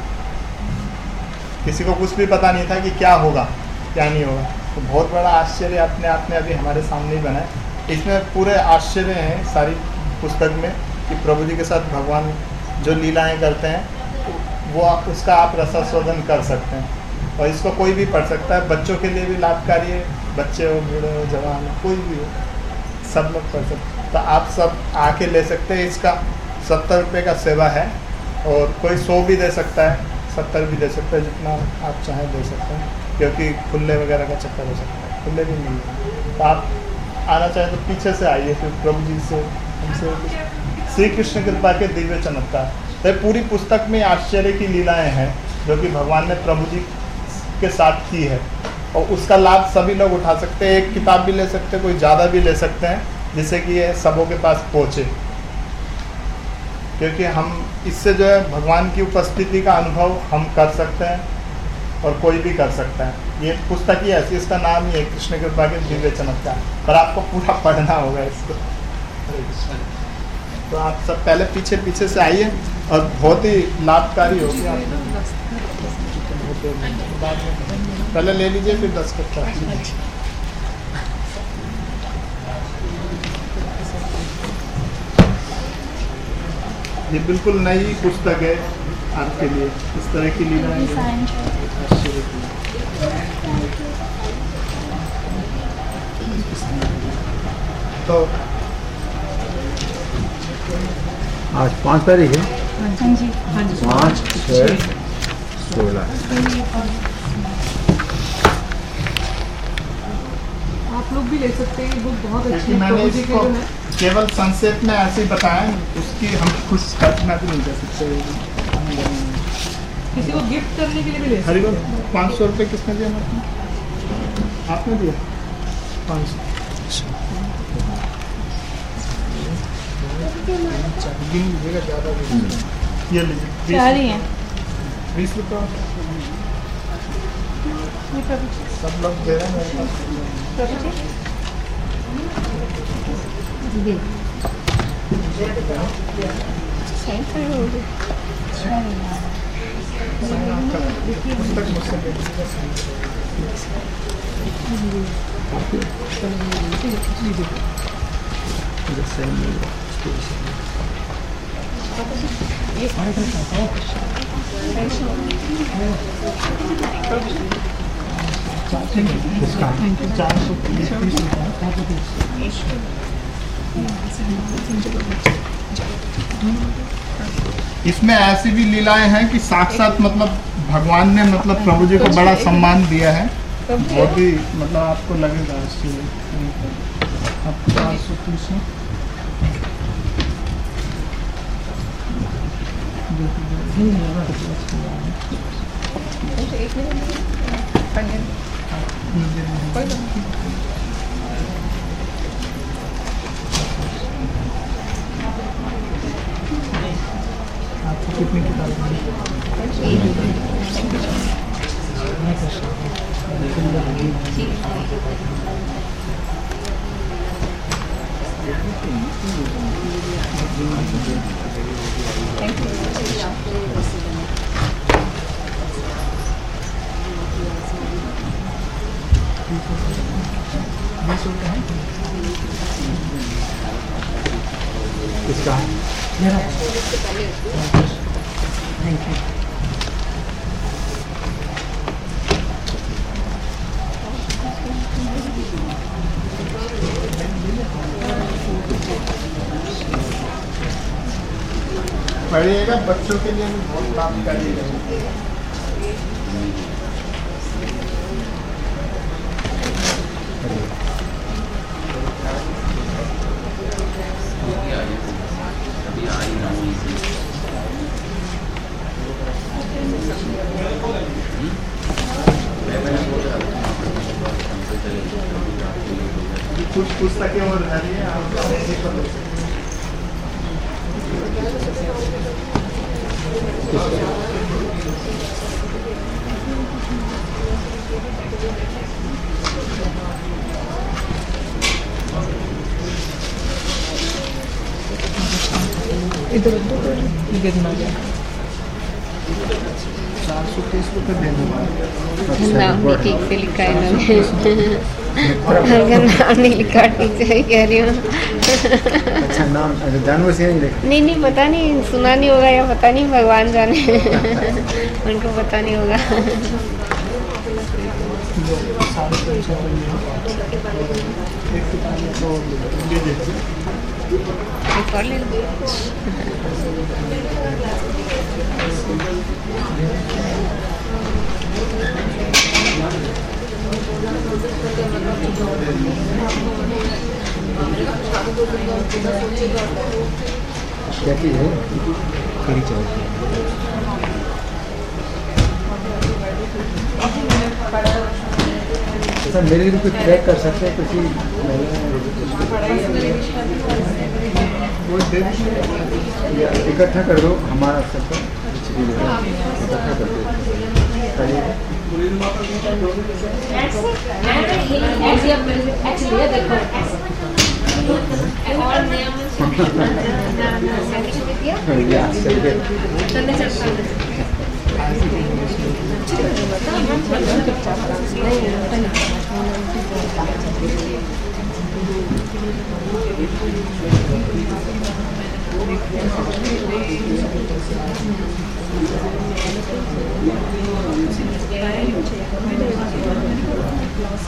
किसी को कुछ भी पता नहीं था कि क्या होगा क्या नहीं होगा। तो बहुत बड़ा आश्चर्य अपने आप में अभी हमारे सामने ही बना है। इसमें पूरे आश्चर्य हैं सारी पुस्तक में कि प्रभु जी के साथ भगवान जो लीलाएं करते हैं, वो उसका आप रसास्वादन कर सकते हैं। और इसको कोई भी पढ़ सकता है, बच्चों के लिए भी लाभकारी है, बच्चे हो, बूढ़े हो, जवान हो, कोई भी हो, सब लोग पढ़ सकते हैं। तो आप सब आके ले सकते हैं। इसका 70 रुपये का सेवा है, और कोई 100 भी दे सकता है, 70 भी दे सकते हैं, जितना आप चाहें दे सकते हैं, क्योंकि खुले वगैरह का चक्कर हो सकता है, खुले भी मिल जाए। तो आप आना चाहें तो पीछे से आइए, फिर प्रभु जी से हमसे श्री कृष्ण कृपा के दिव्य चमत्कार। तो पूरी पुस्तक में आश्चर्य की लीलाएं हैं जो कि भगवान ने प्रभु जी के साथ की है, और उसका लाभ सभी लोग उठा सकते हैं। एक किताब भी ले सकते हैं, कोई ज़्यादा भी ले सकते हैं, जिससे कि ये सबों के पास पहुँचे। क्योंकि हम इससे जो है भगवान की उपस्थिति का अनुभव हम कर सकते हैं, और कोई भी कर सकता है। ये पुस्तक ही ऐसी, इसका नाम ही है कृष्ण कृपा के दिव्य चमत्कार, पर आपको पूरा पढ़ना होगा इसको। तो आप सब पहले पीछे पीछे से आइए और बहुत ही लाभकारी होगी आप। पहले ले लीजिए फिर 10 कट्टा। ये बिल्कुल नई पुस्तक है आपके लिए, इस तरह की लीलाएं तो आज 5 तारीख है। हाँ जी 5, 6, 16। आप लोग भी ले सकते हैं, ये बुक बहुत अच्छी क्योंकि है। मैंने प्रभु जी के इसको जो है केवल संक्षेप में ऐसे ही बताया, उसकी हम कुछ कल्पना भी नहीं कर सकते। किसी को गिफ्ट करने के लिए भी ले सकते हरिवल 500 रुपये किसने दिया? आपने दिया 500। गिन लीजिएगा, ज़्यादा ये लीजिए 20 रुपये सब लोग दे रहे हैं मेरे पास। पुस्तक मुझसे ले इसमें ऐसी भी लीलाएं हैं कि साक्षात मतलब भगवान ने मतलब प्रभु जी को बड़ा सम्मान दिया है। बहुत ही मतलब आपको लगेगा आपको 430 में आपको कितनी किसका? Thank you. पढ़िएगा, बच्चों के लिए भी बहुत लाभकारी है। कुछ पुस्तकें और रही हैं, आप इधर गिरना गया 430 रुपये देने वाले। नाम भी ठीक से लिखा है इन्होंने। अगर नाम नहीं लिखा ठीक से ही कह रही हूँ। अच्छा नाम जानवर से नहीं लिखा? नहीं पता नहीं, सुना नहीं होगा या पता नहीं, भगवान जाने। उनको पता नहीं होगा। एक और ले लो। क्या चीज़ है? कड़ी चावल। सर मेरे लिए कुछ ट्रैक कर सकते हैं कुछ इकट्ठा कर दो हमारा सब इकट्ठा कर दो। ऐसे अब एक्चुअली देखो और नियम चलने चलता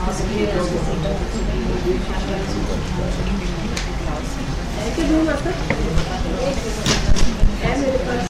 है।